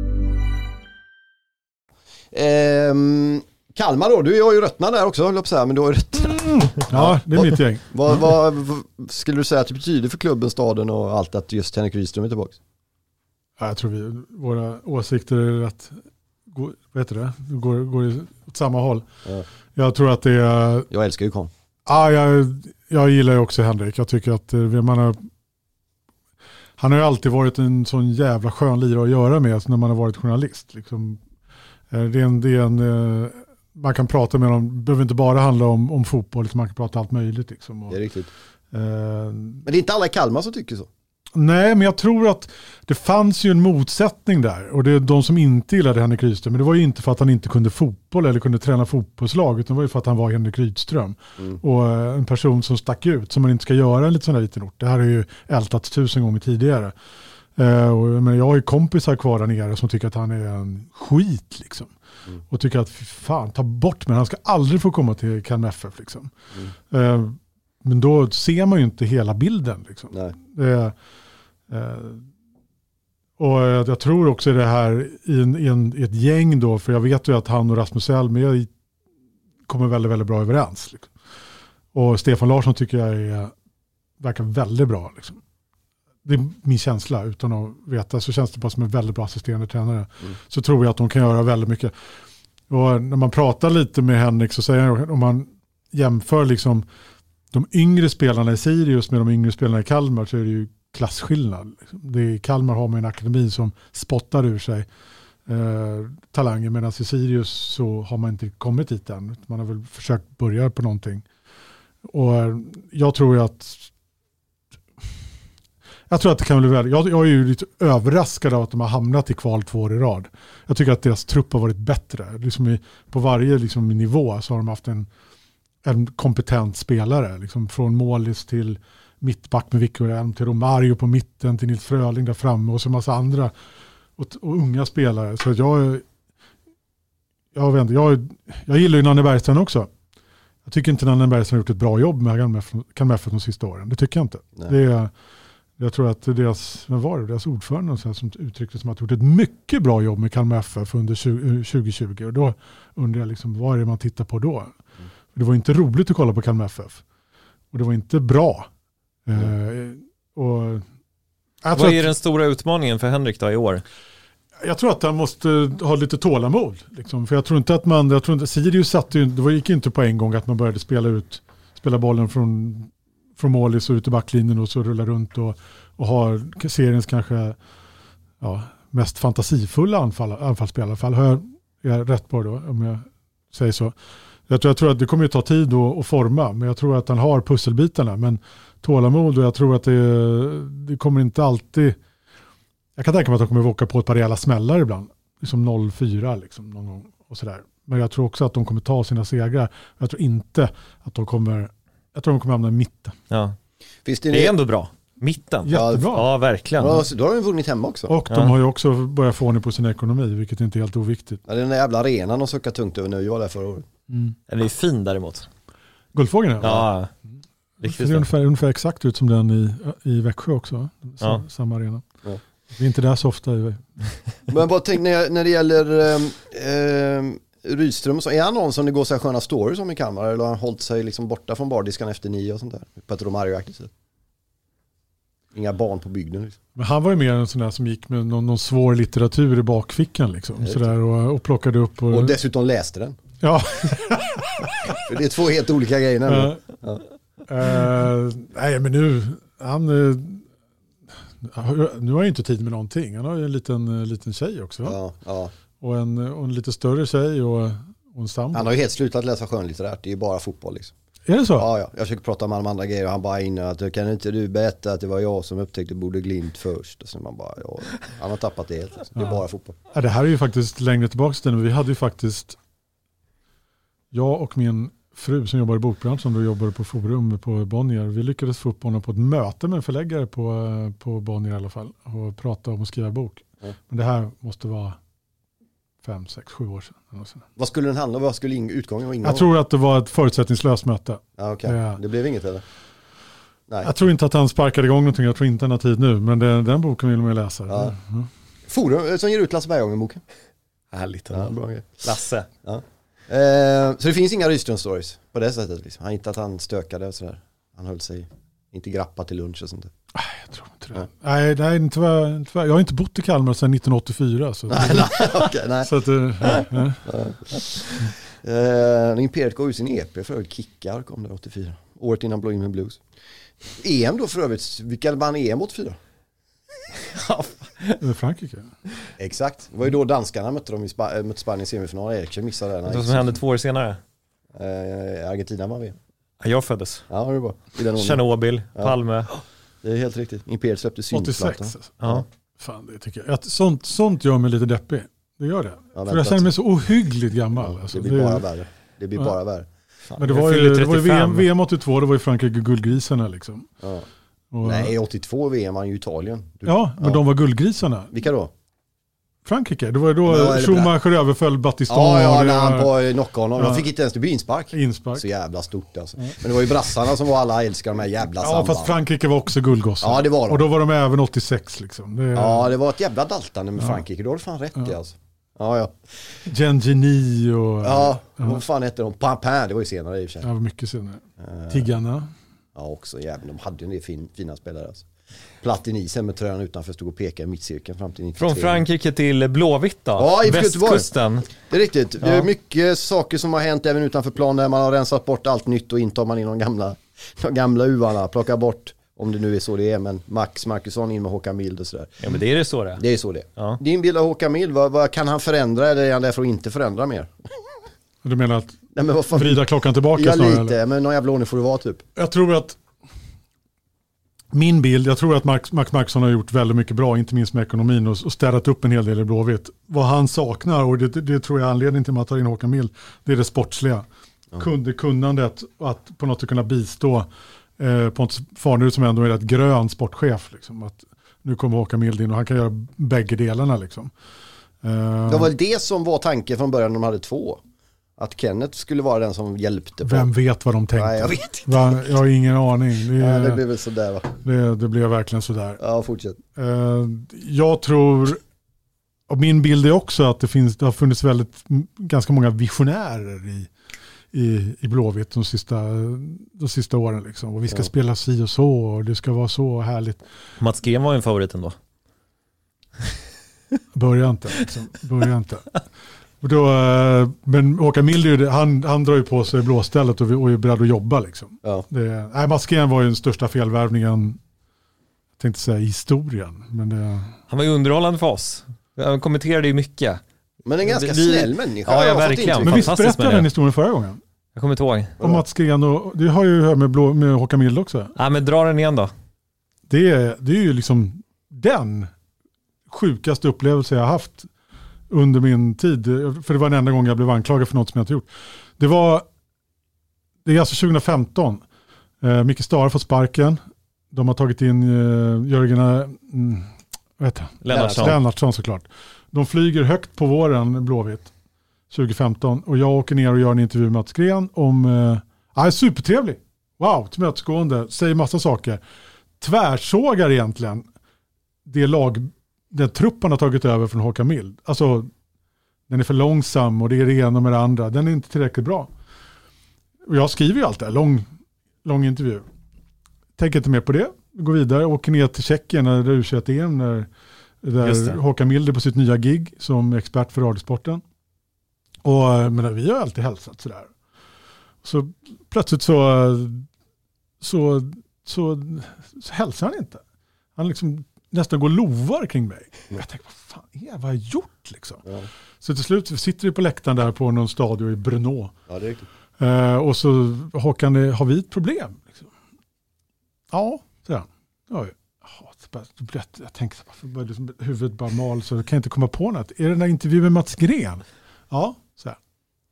Ehm, Kalmar då, du har ju röttna där också, höll jag på att säga, men du har ju röttna. Ja, det är mitt gäng. Vad, vad, vad skulle du säga att det betyder för klubben, staden och allt att just Henrik Rydström är tillbaka? Ja, jag tror vi, våra åsikter är rätt, går, vad heter det? Går, går åt samma håll. Ja. Jag tror att det är, Jag älskar ju Kon. ja, jag, jag gillar ju också Henrik. Jag tycker att eh, man har, han har ju alltid varit en sån jävla skön lirare att göra med när man har varit journalist. Liksom. Eh, Det är en, det är en, eh, man kan prata med honom, det behöver inte bara handla om, om fotboll, utan man kan prata allt möjligt. Liksom. Och, Det är riktigt. eh, Men det är inte alla i Kalmar som tycker så. Nej, men jag tror att det fanns ju en motsättning där. Och det är de som inte gillade Henrik Rydström. Men det var ju inte för att han inte kunde fotboll eller kunde träna fotbollslag. Utan det var ju för att han var Henrik Rydström. Mm. Och eh, en person som stack ut. Som man inte ska göra en liten sån här liten ort. Det här är ju ältats tusen gånger tidigare. Eh, och, men jag har ju kompisar kvar där nere som tycker att han är en skit liksom. Mm. Och tycker att fy fan, ta bort men han ska aldrig få komma till Kalmar F F liksom. Mm. Eh, men då ser man ju inte hela bilden liksom. Nej. Eh, eh, och jag tror också det här i, en, i, en, i ett gäng då, för jag vet ju att han och Rasmus Elm kommer väldigt, väldigt bra överens. Liksom. Och Stefan Larsson tycker jag är, verkar väldigt bra. Liksom. Det är min känsla, utan att veta så känns det bara som en väldigt bra assisterande tränare. Mm. Så tror jag att de kan göra väldigt mycket. Och när man pratar lite med Henrik så säger jag, om man jämför liksom de yngre spelarna i Sirius med de yngre spelarna i Kalmar, så är det ju klasskillnad. Det är, Kalmar har man en akademi som spottar ur sig eh, talanger, medan i Sirius så har man inte kommit dit än. Man har väl försökt börja på någonting. Och jag tror ju att jag tror att det kan bli väl. Jag, jag är ju lite överraskad av att de har hamnat i kval två år i rad. Jag tycker att deras trupp har varit bättre. Liksom i, på varje liksom, nivå så har de haft en, en kompetent spelare. Liksom från målis till mittback med Victor Elm till Romario på mitten till Nils Fröling där framme och så en massa andra och, och unga spelare. Så jag jag vet inte, jag, jag gillar ju Nanne Bergström också. Jag tycker inte Nanne Bergström har gjort ett bra jobb med Kalmar F F de sista åren. Det tycker jag inte. Det är, jag tror att deras, vad var det, deras ordförande så här, som uttryckte som att de gjort ett mycket bra jobb med Kalmar F F under tjugo tjugo. Och då undrar jag liksom, vad är det man tittar på då? Mm. Det var inte roligt att kolla på Kalmar F F. Och det var inte bra. Mm. Eh, och vad är att, den stora utmaningen för Henrik då i år? Jag tror att han måste ha lite tålamod. Liksom. För jag tror inte att man, jag tror inte, Sirius satt ju, det gick inte på en gång att man började spela ut, spela bollen från, från målis och ut i backlinjen och så rulla runt och, och ha seriens kanske ja, mest fantasifulla anfall, anfallsspelare. I alla fall har jag, jag rätt på då, om jag säger så. Jag tror, jag tror att det kommer att ta tid att, att forma, men jag tror att han har pusselbitarna. Men tålamod, och jag tror att det, det kommer inte alltid. Jag kan tänka mig att de kommer att åka på ett par rejäla smällar ibland. Liksom noll fyra liksom, någon gång och sådär. Men jag tror också att de kommer ta sina segrar. Jag tror inte att de kommer, jag tror de kommer hamna i mitten. Ja. Finns det, det är ändå bra. Mitten. Jättebra. Ja, verkligen. Ja, då har de vunnit hemma också. Och de ja. har ju också börjat få ordning på sin ekonomi, vilket inte är helt oviktigt. Ja, den där jävla arenan de suckar tungt över nu, jag var där förra året. Mm. Den är fin däremot. Guldfågeln, ja. Ja. Det ser ungefär, ungefär exakt ut som den i, i Växjö också. Så, ja. Samma arena. Ja. Det är inte där så ofta. Men bara tänk när, när det gäller eh, eh, Rydström, så är han någon som det går så här sköna stories om i Kalmar, eller har han hållit sig liksom borta från bardiskan efter nio och sånt där? På ett Romario-aktigt sätt. Inga barn på bygden. Liksom. Men han var ju mer en sån där som gick med någon, någon svår litteratur i bakfickan liksom, så där, och, och plockade upp. Och, och dessutom läste den. Ja. För det är två helt olika grejer. Uh, ja. uh, nej, men nu han, uh, nu har jag inte tid med någonting. Han har ju en liten, liten tjej också. Ja, ja. Och, en, och en lite större tjej och, och en sambo. Han har ju helt slutat läsa skönlitterärt. Det är ju bara fotboll liksom. Är det så? Ja, ja. Jag försöker prata om alla andra grejer och han bara inne att kan inte du berätta att det var jag som upptäckte Bode Glimt först? Och så man bara, ja, han har tappat det helt. Det är ja. bara fotboll. Ja, det här är ju faktiskt längre tillbaka. Vi hade ju faktiskt, jag och min fru som jobbar i bokbranschen, då jobbade på forum på Bonnier. Vi lyckades få upp honom på ett möte med en förläggare på, på Bonnier i alla fall och prata om att skriva bok. Mm. Men det här måste vara fem, sex, sju år sedan. Vad skulle den handla om? Vad skulle utgången vara? Jag tror att det var ett förutsättningslöst möte. Ja, okay. ja. Det blev inget eller? Nej. Jag tror inte att han sparkade igång någonting. Jag tror inte han har tid nu. Men det, den boken vill man läsa. Ja. Ja. Forum som ger ut Lasse Bergången-boken. Härligt. Ja, bra. Lasse. Ja. Eh, så det finns inga Rydström-stories på det sättet. Liksom. Han inte att han stökade och sådär. Han höll sig inte grappa till lunch och sånt där. Nej, jag tror inte det. Ja. Nej, nej inte var, inte var, jag har inte bott i Kalmar sedan nittonhundraåttiofyra. Så nej, nej, okay, nej. Så att, nej, nej. Uh, Imperiet går ut sin E P för övrigt. Kickar kom det åttiofyra. Året innan Blowing med Blues. E M då för övrigt. Vilka vann E M åttiofyra? Frankrike. Exakt. Det var ju då danskarna mötte dem i Sp- mötte Spanien i semifinalen. Eriksen missade den. Det som hände två år senare. Uh, Argentina var vi. Jag föddes. Ja, det var bra. Tjernobyl, ja. Palme. Det är helt riktigt. Imperiet släppte syntplatan. åttiosex. Alltså. Ja. Fan, det tycker jag. Att sånt, sånt gör mig lite deppig. Det gör det. Ja, för jag känner mig så ohyggligt gammal. Ja, alltså. Det blir det, bara värre. Det blir ja. bara värre. Men det var ju, det var ju V M, V M åttiotvå, det var ju Frankrike guldgrisarna liksom. Ja. Och, nej, åttiotvå V M var ju Italien. Du, ja, men ja. de var guldgrisarna. Vilka då? Frankrike, det var ju då ja, Schumacher överföll Battiston. Ja, ja, och när han på knock-on. Ja. De fick inte ens till inspark. inspark. Så jävla stort alltså. Ja. Men det var ju brassarna som var alla älskar de här jävla samband. Ja, fast Frankrike var också guldgossar. Ja, det var de. Och då var de även åttiosex liksom. Det, ja, det var ett jävla daltande med ja. Frankrike. Då har du fan rätt ja. i alltså. Ja, ja. Gengeni och... Ja, ja. Vad fan hette de? Pampin, det var ju senare i och för sig. Ja, mycket senare. Uh, Tiggarna. Ja, också jävla. De hade ju en del fin, fina spelare alltså. Platini sen med tröjan utanför stod och pekade i mittcirkeln fram till nittiotre. Från Frankrike till Blåvitt då? Ja, i västkusten. Det är riktigt. Ja. Det är mycket saker som har hänt även utanför plan där man har rensat bort allt nytt och intar man in de gamla, de gamla uvarna. Plockar bort Om det nu är så det är, men Max Markusson in med Håkan Mild och sådär. Ja, men det är det så det. Det är så det. Ja. Din bild av Håkan Mild, vad, vad kan han förändra eller är han där för att inte förändra mer? Du menar att Nej, men vad fan? vrida klockan tillbaka Ja, snarare? lite, Eller? men någon jävla ordning får det vara typ. Jag tror att min bild, jag tror att Max, Max Markusson har gjort väldigt mycket bra, inte minst med ekonomin och, och städat upp en hel del i Blåvitt. Vad han saknar, och det, det tror jag är anledningen till att man tar in Håkan Mild, det är det sportsliga. Ja. Kunde kunnandet att på något sätt kunna bistå eh, på ett Farnerud som ändå är ett grön sportchef. Liksom, att nu kommer Håkan Mild in och han kan göra bägge delarna. Liksom. Eh, det var väl det som var tanken från början när de hade två. Att Kenneth skulle vara den som hjälpte. På. Vem vet vad de tänkte? Nej, jag vet inte. Va? Jag har ingen aning. Det, ja, det blev väl sådär va? Det, det blev verkligen sådär. Ja, fortsätt. Uh, jag tror, och min bild är också att det, finns, det har funnits väldigt, ganska många visionärer i, i, i Blåvitt de sista, de sista åren. Liksom. Och vi ska ja. spela si och så och det ska vara så härligt. Mats Gren var ju en favorit ändå. Börja inte. Liksom. Börja inte. Och då, men Håkan Mild, han, han drar ju på sig blåstället och, och är beredd att jobba. Liksom. Ja. Det, nej, Mats Gren var ju den största felvärvningen, jag tänkte säga, i historien. Men det... Han var ju underhållande för oss. Han kommenterade ju mycket. Men en ganska vi... snäll människa. Ja, ja verkligen. Men visst berättade jag den historien förra gången? Jag kommer inte ihåg. Om Mats Gren, och det har ju hört med, blå, med Håkan Mild också. Ja, men dra den igen då. Det, det är ju liksom den sjukaste upplevelse jag har haft under min tid, för det var den enda gången jag blev anklagad för något som jag inte gjort. Det var, det är alltså tjugo femton. Eh, Micke Stahre har fått sparken. De har tagit in eh, Jörgen mm, vad heter han? Lennartsson. Lennartsson såklart. De flyger högt på våren, Blåvitt, tjugo femton. Och jag åker ner och gör en intervju med Mats Gren om, eh, ah, supertrevlig. Wow, tillmötesgående, säger massa saker. Tvärsågar egentligen det lag, den truppen har tagit över från Håkan Mild. Alltså, den är för långsam och det är det ena med det andra. Den är inte tillräckligt bra. Och jag skriver ju allt det här, lång, lång intervju. Tänker inte mer på det. Går vidare, åker ner till Tjeckien när det är U tjugoett E M, när, där Håkan Mild är på sitt nya gig som expert för radiosporten. Och men vi har alltid hälsat sådär. Så plötsligt så så, så, så hälsar han inte. Han liksom nästan går lovar kring mig. Jag tänker, vad fan är vad har jag gjort liksom? Ja. Så till slut sitter vi på läktaren där på någon stadion i Brno. Ja, det är riktigt. Uh, och så Håkan, har vi ett problem? Liksom. Ja, så ja. Ja, jag, jag tänker så liksom, huvudet bara mal så jag kan inte komma på något. Är det den här intervjun med Mats Gren? Ja, så här.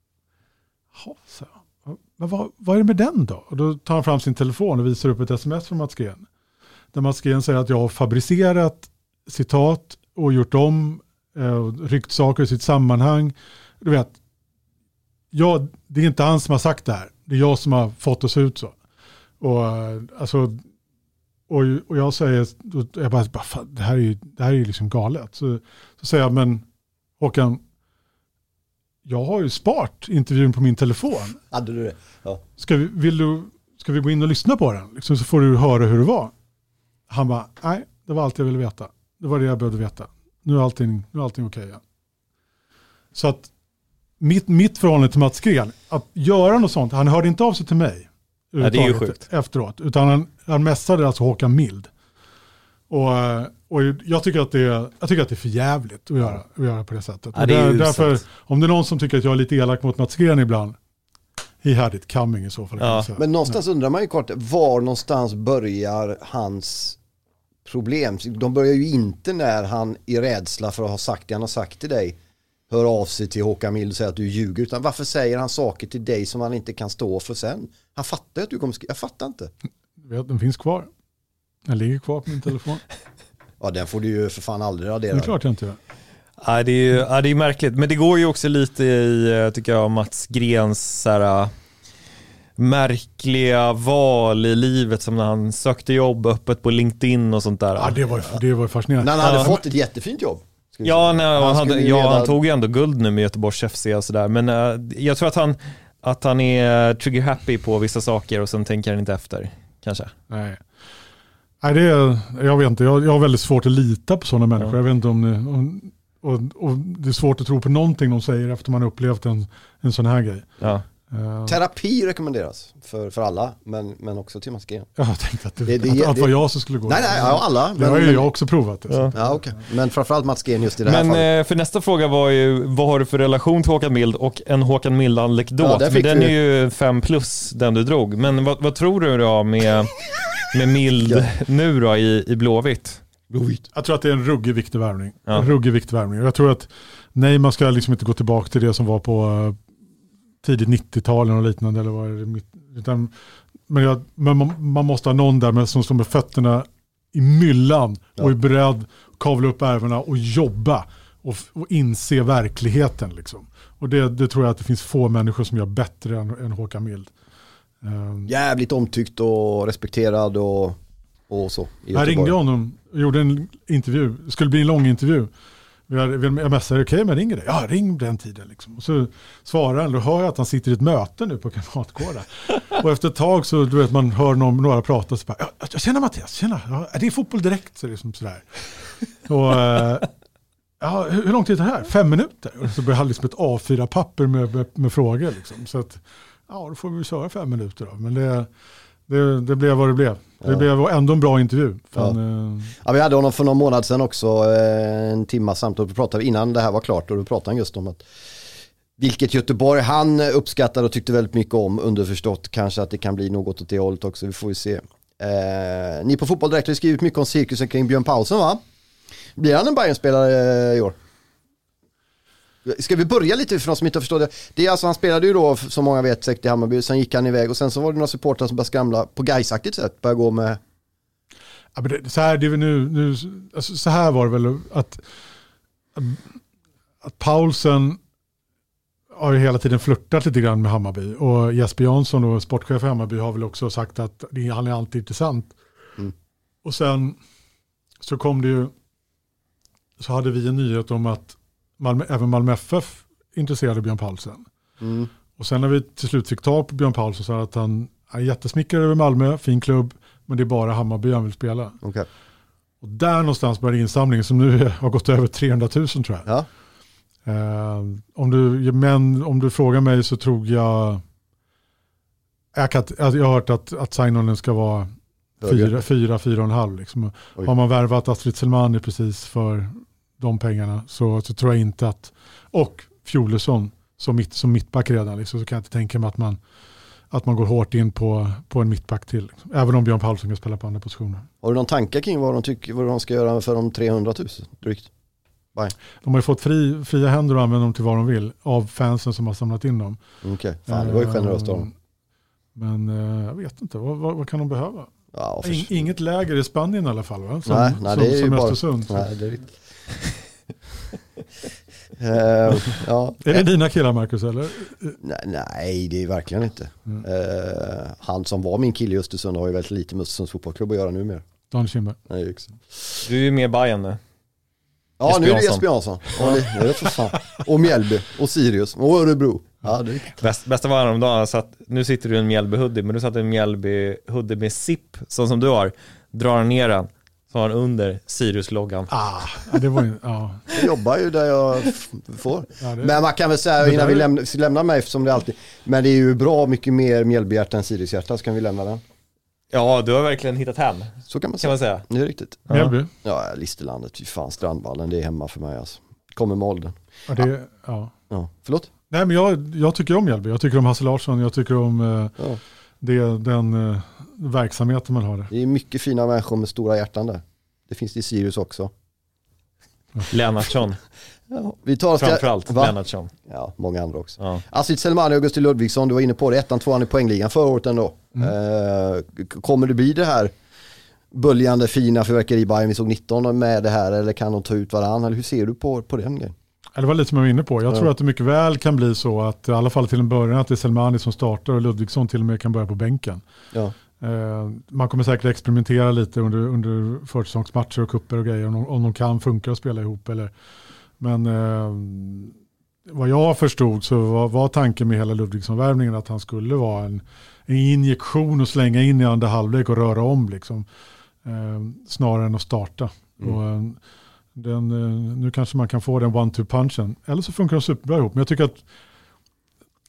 Ja, så här. Men vad, vad är det med den då? Och då tar han fram sin telefon och visar upp ett sms från Mats Gren. Där Mats Gren säger att jag har fabricerat citat och gjort om eh, ryckt saker i sitt sammanhang. Du vet, jag, det är inte han som har sagt det här. Det är jag som har fått det se ut så. Och, alltså, och, och jag säger, jag bara, fan, det här är ju det här är liksom galet. Så, så säger jag, men Håkan, jag har ju sparat intervjun på min telefon. Hade du det? Ja. Ska vi, vill du, ska vi gå in och lyssna på den? Liksom, så får du höra hur det var. Han bara, nej, det var allt jag ville veta. Det var det jag behövde veta. Nu är allting, nu är allting okej igen. Så att mitt, mitt förhållande till Mats Gren, att göra något sånt, han hörde inte av sig till mig. Ja, det är ju sjukt. Efteråt, utan han, han mässade alltså Håkan Mild. Och, och jag tycker att det är, jag tycker att det är för jävligt att göra, att göra på det sättet. Ja, det är där, därför, om det är någon som tycker att jag är lite elak mot Mats Gren ibland, he had it coming i så fall. Ja. Men någonstans Nej. undrar man ju kort, var någonstans börjar hans problem? De börjar ju inte när han i rädsla för att ha sagt det han har sagt till dig hör av sig till Håkan Mild och säger att du ljuger, utan varför säger han saker till dig som han inte kan stå för sen? Han fattar att du kommer skriva. Jag fattar inte. Den finns kvar. Den ligger kvar på min telefon. Ja, den får du ju för fan aldrig radera. Det är klart jag inte gör. Ja, det är ju ja, det är märkligt. Men det går ju också lite i, tycker jag, Mats Grens så här, märkliga val i livet, som när han sökte jobb öppet på LinkedIn och sånt där. Ja, det var, det var fascinerande. När han hade ja. fått ett jättefint jobb. Ja, nej, han, han, hade, ja leda... han tog ju ändå guld nu med Göteborgs F C och sådär. Men uh, jag tror att han, att han är trigger happy på vissa saker och sen tänker han inte efter, kanske. Nej. Nej, det är, jag vet inte. Jag, jag har väldigt svårt att lita på sådana människor. Ja. Jag vet inte om, det, om och, och det är svårt att tro på någonting de säger efter man har upplevt en, en sån här grej. Ja. Uh, Terapi rekommenderas för, för alla, men, men också till Mats Gren. Jag tänkte att det, det, det, att, det, att det var jag som skulle gå. Nej, nej, ja, alla. Det har ju jag också provat. Det, ja. Ja, okay. Men framförallt Mats Gren just i det här men, fallet. Men för nästa fråga var ju, vad har du för relation till Håkan Mild och en Håkan Mild-anekdot? Ja, men den vi... är ju fem plus, den du drog. Men vad, vad tror du då med, med Mild ja. nu då i, i Blåvitt? Blåvitt? Jag tror att det är en ruggig viktig värvning. Ja. En ruggig viktig värvning. Jag tror att, nej, man ska liksom inte gå tillbaka till det som var på uh, tidigt nittio-talen och liknande. Eller vad är det, utan, men jag, men man, man måste ha någon där med, som står med fötterna i myllan ja. och är beredd att kavla upp ärvorna och jobba och, och inse verkligheten. Liksom. Och det, det tror jag att det finns få människor som gör bättre än, än Håkan Mild. Um, Jävligt omtyckt och respekterad och, och så. Jag ringde honom och gjorde en intervju. Det skulle bli en lång intervju. Jag messade, okej, okay, men ringer det. Ja, ring den tiden. Liksom. Och så svarar han, då hör jag att han sitter i ett möte nu på Kamratgården. Och efter ett tag så du vet, man hör någon, några prata och så bara, ja, jag känner Mattias, känner. Ja, det är fotboll direkt. Så det är som sådär. Och, ja, hur lång tid är det här? Fem minuter. Och så börjar han liksom ett A fyra-papper med, med, med frågor. Liksom. Så att, ja, då får vi köra fem minuter då. Men det, det, det blev vad det blev. Det ja. blev ändå en bra intervju. Fan, ja. eh... Ja, vi hade honom för någon månad sedan också, en timma samtal. Vi pratade innan det här var klart och då pratade han just om att vilket Göteborg han uppskattade och tyckte väldigt mycket om, underförstått kanske att det kan bli något åt det hållet också, vi får ju se. Eh, ni på Fotboll Direkt har skrivit mycket om cirkusen kring Björn Paulsen, va? Blir han en Bayern-spelare i år? Ska vi börja lite för de som inte har förstått det? Det är alltså, han spelade ju då, som många vet, säkert i Hammarby. Sen gick han iväg och sen så var det några supportrar som började skramla på Gaisaktigt sätt. Började gå med... Ja, men det, så, här, det nu, nu, alltså, så här var det väl att, att, att Paulsen har ju hela tiden flirtat lite grann med Hammarby. Och Jesper Jansson och sportchef för Hammarby har väl också sagt att det, han är alltid intressant. Mm. Och sen så kom det ju, så hade vi en nyhet om att Malmö, även Malmö F F intresserade Björn Paulsen. Mm. Och sen när vi till slut fick tag på Björn Paulsen så att han är jättesmickrad över Malmö, fin klubb, men det är bara Hammarby han vill spela. Okay. Och där någonstans började insamlingen som nu har gått över trehundratusen tror jag. Ja. Uh, om, du, men, om du frågar mig så tror jag jag, kan, jag har hört att, att sign-onen ska vara fyra, fyra, fyra och en halv. Liksom. Har man värvat Astrid Selmani precis för de pengarna så, så tror jag inte att, och Fjolesson som, mitt, som mittback redan liksom, så kan jag inte tänka mig att man, att man går hårt in på, på en mittback till. Liksom. Även om Björn Paulsson kan spela på andra positioner. Har du någon tanke kring vad de tycker vad de ska göra för de trehundratusen drygt? Bye. De har ju fått fri, fria händer att använda dem till vad de vill av fansen som har samlat in dem. Okej, okay. Fan, det var ju generöst av dem. Men uh, jag vet inte, vad, vad, vad kan de behöva? Ja, för... In, inget läger i Spanien i alla fall, va? Som, nej, nej, som, det är som ju Östersund. Bara... Nej, det är riktigt. uh, ja. Är det dina killar, Marcus, eller? Nej, nej, det är verkligen inte. Mm. Uh, han som var min kille i Östersund har ju väldigt lite med Östersunds fotbollsklubb att göra nu mer. Dan Kindberg. Nej, exakt. Du är ju med Bayern nu. Ja, nu är det Jesper Jansson. Ja, det är det för fan. Och Mjällby, och Sirius, och Örebro. Ja, det är... Bäst, bästa var häromdagen, så att nu sitter du i en Mjällby-hoodie, men du satt i en Mjällby-hoodie med zip, sån som du har. Drar ner den, så har han under Sirius-loggan. Ah, det var ju, ja. Jag jobbar ju där jag f- får. Ja, det... Men man kan väl säga, innan vi lämna, lämnar mig, som det alltid, men det är ju bra mycket mer Mjällbyhjärta än Sirius-hjärta, så kan vi lämna den. Ja, du har verkligen hittat hem. Så kan man säga. Kan man säga. Det är riktigt. Mjällby? Ja, Listerlandet, fy fan, Strandvallen, det är hemma för mig alltså. Kommer med åldern. Ja, det, ja. Ja, förlåt? Nej, men jag, jag tycker om Mjällby. Jag tycker om Hasse Larsson. Jag tycker om eh, ja. det, den eh, verksamheten man har där. Det är mycket fina människor med stora hjärtan där. Det finns det i Sirius också. Ja. Lennartsson. Ja, vi tar framförallt Lennartsson. Ja, många andra också. Ja. Astrid Selmani och Augusti Ludvigsson, du var inne på det. Ettan, tvåan i poängligan förra året ändå. Mm. Eh, kommer det bli det här böljande fina fyrverkeri Bayern vi såg nitton med det här, eller kan de ta ut varann? Eller hur ser du på, på den grejen? Det var lite som jag var inne på. Jag ja. tror att det mycket väl kan bli så att i alla fall till en början att det är Selmani som startar och Ludvigsson till och med kan börja på bänken. Ja. Eh, man kommer säkert experimentera lite under, under försäsongsmatcher och kupper och grejer om de, om de kan funka och spela ihop. Eller, men eh, vad jag förstod så var, var tanken med hela Ludvigsson-värvningen att han skulle vara en, en injektion och slänga in i andra halvlek och röra om liksom, eh, snarare än att starta. Mm. Och, eh, den, eh, nu kanske man kan få den one-two punchen. Eller så funkar de superbra ihop. Men jag tycker att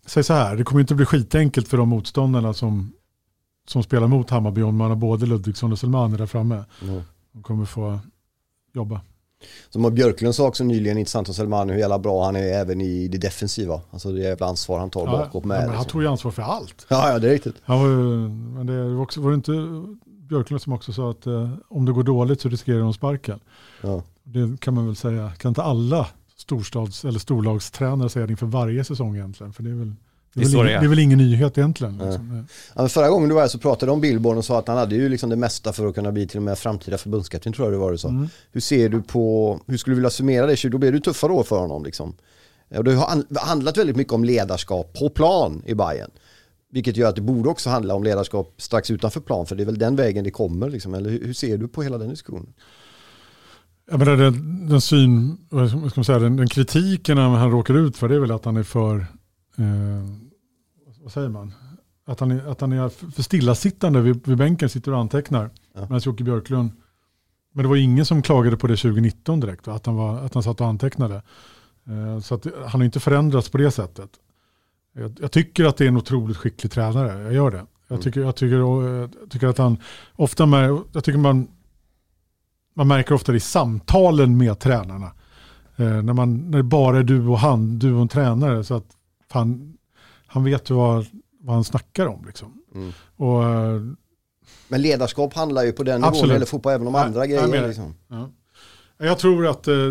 säg så här, det kommer inte bli skitenkelt för de motståndarna som, som spelar mot Hammarby om man har både Ludvigsson och Selmani där framme. Mm. De kommer få jobba. Som Björklund sa också nyligen, intressant om Selmani, hur jävla bra han är även i det defensiva. Alltså det jävla ansvar han tar ja, bakåt med. Ja, men liksom. han tog ju ansvar för allt. Ja, ja det är riktigt. Han var, men det var, också, var det inte Björklund som också sa att eh, om det går dåligt så riskerar de sparken. Ja. Det kan man väl säga. Kan inte alla storstads- eller storlagstränare säga det inför varje säsong egentligen? För det är väl, det är väl, ingen, det är väl ingen nyhet egentligen. Liksom. Ja. Ja, men förra gången du var här så pratade om Billborn och sa att han hade ju liksom det mesta för att kunna bli till och med framtida förbundskapten, tror jag det var du sa. Mm. Hur ser du på, hur skulle du vilja summera det? Då blir det tuffare år för honom liksom. Och det har handlat väldigt mycket om ledarskap på plan i Bayern. Vilket gör att det borde också handla om ledarskap strax utanför plan, för det är väl den vägen det kommer liksom. Eller hur, hur ser du på hela den diskussionen? Jag menar, den, den syn, vad ska man säga, den, den kritiken han råkar ut för, det är väl att han är för eh, vad säger man? Att han är, att han är för stillasittande vid, vid bänken, sitter och antecknar. Ja. Medan Jocke Björklund, men det var ingen som klagade på det tjugonitton direkt, va? Att, han var, att han satt och antecknade. Eh, så att han har inte förändrats på det sättet. Jag, jag tycker att det är en otroligt skicklig tränare, jag gör det. Jag tycker, jag tycker, jag tycker att han ofta med, jag tycker man man märker ofta i samtalen med tränarna. Eh, när, man, när det bara är du och han, du och en tränare, så att fan, han vet ju vad, vad han snackar om. Liksom. Mm. Och, eh, men ledarskap handlar ju på den nivån, eller fotboll även om ja, andra grejer. Jag, liksom. ja. jag tror att eh,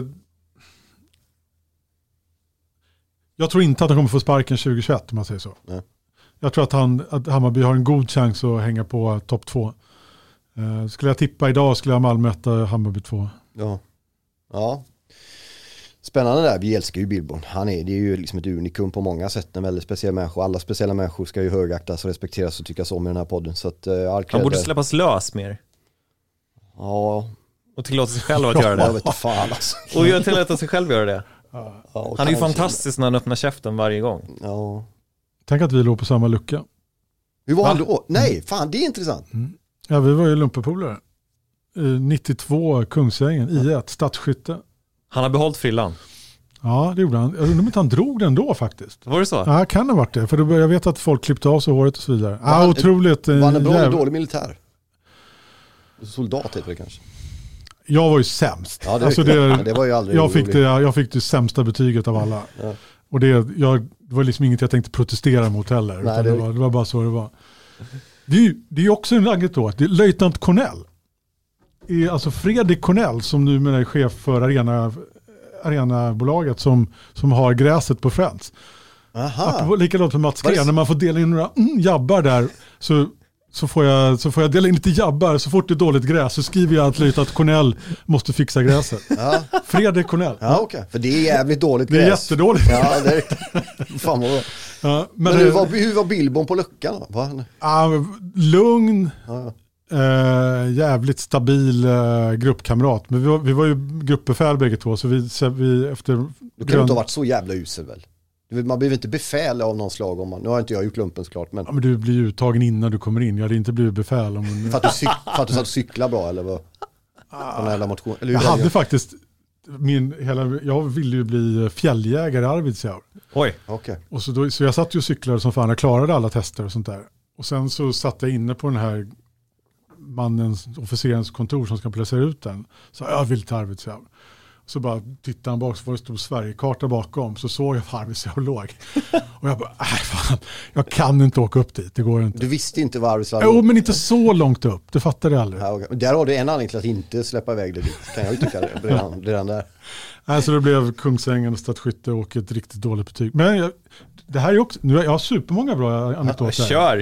jag tror inte att han kommer få sparken tjugohundratjugoett, om man säger så. Ja. Jag tror att, han, att Hammarby har en god chans att hänga på topp två. Uh, skulle jag tippa idag skulle jag Malmö möta Hammarby två. Ja. Ja. Spännande där. Vi älskar ju Billborn. Han är, det är ju liksom ett unikum på många sätt. En väldigt speciell människa. Alla speciella människor ska ju högaktas och respekteras och tyckas om i den här podden. Så att, uh, han borde släppas lös mer. Ja. Och tillåta sig själv att göra det. Jag vet inte fan alltså. Och jag tillåta sig själv göra det. Ja, han är ju fantastisk när han öppnar käften varje gång. Ja. Tänk att vi låg på samma lucka. Hur var Va? han då? Nej, fan det är intressant. Mm. Ja, vi var ju lumpepolare. nittiotvå Kungsängen, I ett, stadsskytte. Han har behållit frillan. Ja, det gjorde han. Jag undrar om inte han drog den då faktiskt. Var det så? Ja, kan ha varit det. För då, jag vet att folk klippte av sig håret och så vidare. Ja, han, otroligt. Var han en bra jäv... eller dålig militär? Soldat heter det kanske. Jag var ju sämst. Ja, det, alltså det, det var ju aldrig jag, fick det, jag fick det sämsta betyget av alla. Ja. Och det, jag, det var liksom inget jag tänkte protestera mot heller. Nej, utan det... Det, var, det var bara så det var. Det är ju det är också en anekdot. Det är löjtnant Cornell. Är alltså Fredrik Cornell som numera är chef för arena, arenabolaget som, som har gräset på Friends. Aha. Likadant för Mats Gren. När man får dela in några mm, jabbar där så, så, får jag, så får jag dela in lite jabbar. Så fort det är dåligt gräs så skriver jag att löjtnant Cornell måste fixa gräset. Ja. Fredrik Cornell. Ja, okej. Okay. För det är jävligt dåligt gräs. Det är jättedåligt. Ja, det är fan vad bra. Ja, men men hur, var, hur var Billborn på luckan? Va? Ja, lugn, ja, ja. Eh, jävligt stabil eh, gruppkamrat. Men vi var, vi var ju gruppbefäl bägge två. Så vi, så vi efter du kan grön... inte ha varit så jävla usel väl? Man behöver inte befäl av någon slag. Om man, nu har inte jag gjort lumpen såklart. Men... Ja, men du blir ju uttagen innan du kommer in. Jag hade inte blivit befäl. Om man... för, att du cyk, för att du satt och cykla bra eller vad? Ah, eller jag hade jag? faktiskt min, hela, jag ville ju bli fjälljägare i Arvidsjaur. Oj. Okay. Och så, då, så jag satt ju och cyklade som fan. Jag klarade alla tester och sånt där. Och sen så satt jag inne på den här mannens, officerens kontor som ska placera ut den. Så jag vill till Arvidsjaur. Så bara tittade han bak, så var det stod Sverigekarta bakom. Så såg jag för Arvidsjaur låg. Och jag bara, nej fan, jag kan inte åka upp dit, det går inte. Du visste inte var Arvidsjaur låg? Jo, men inte så långt upp, det fattade jag aldrig. Ja, okay. Där har du en anledning till att inte släppa iväg det dit, kan jag ju tycka det, redan, redan där. Nej, så det blev Kungsängen och Stadsskytte och ett riktigt dåligt betyg. Men jag, det här är också, nu jag har supermånga bra anekdoter. Kör!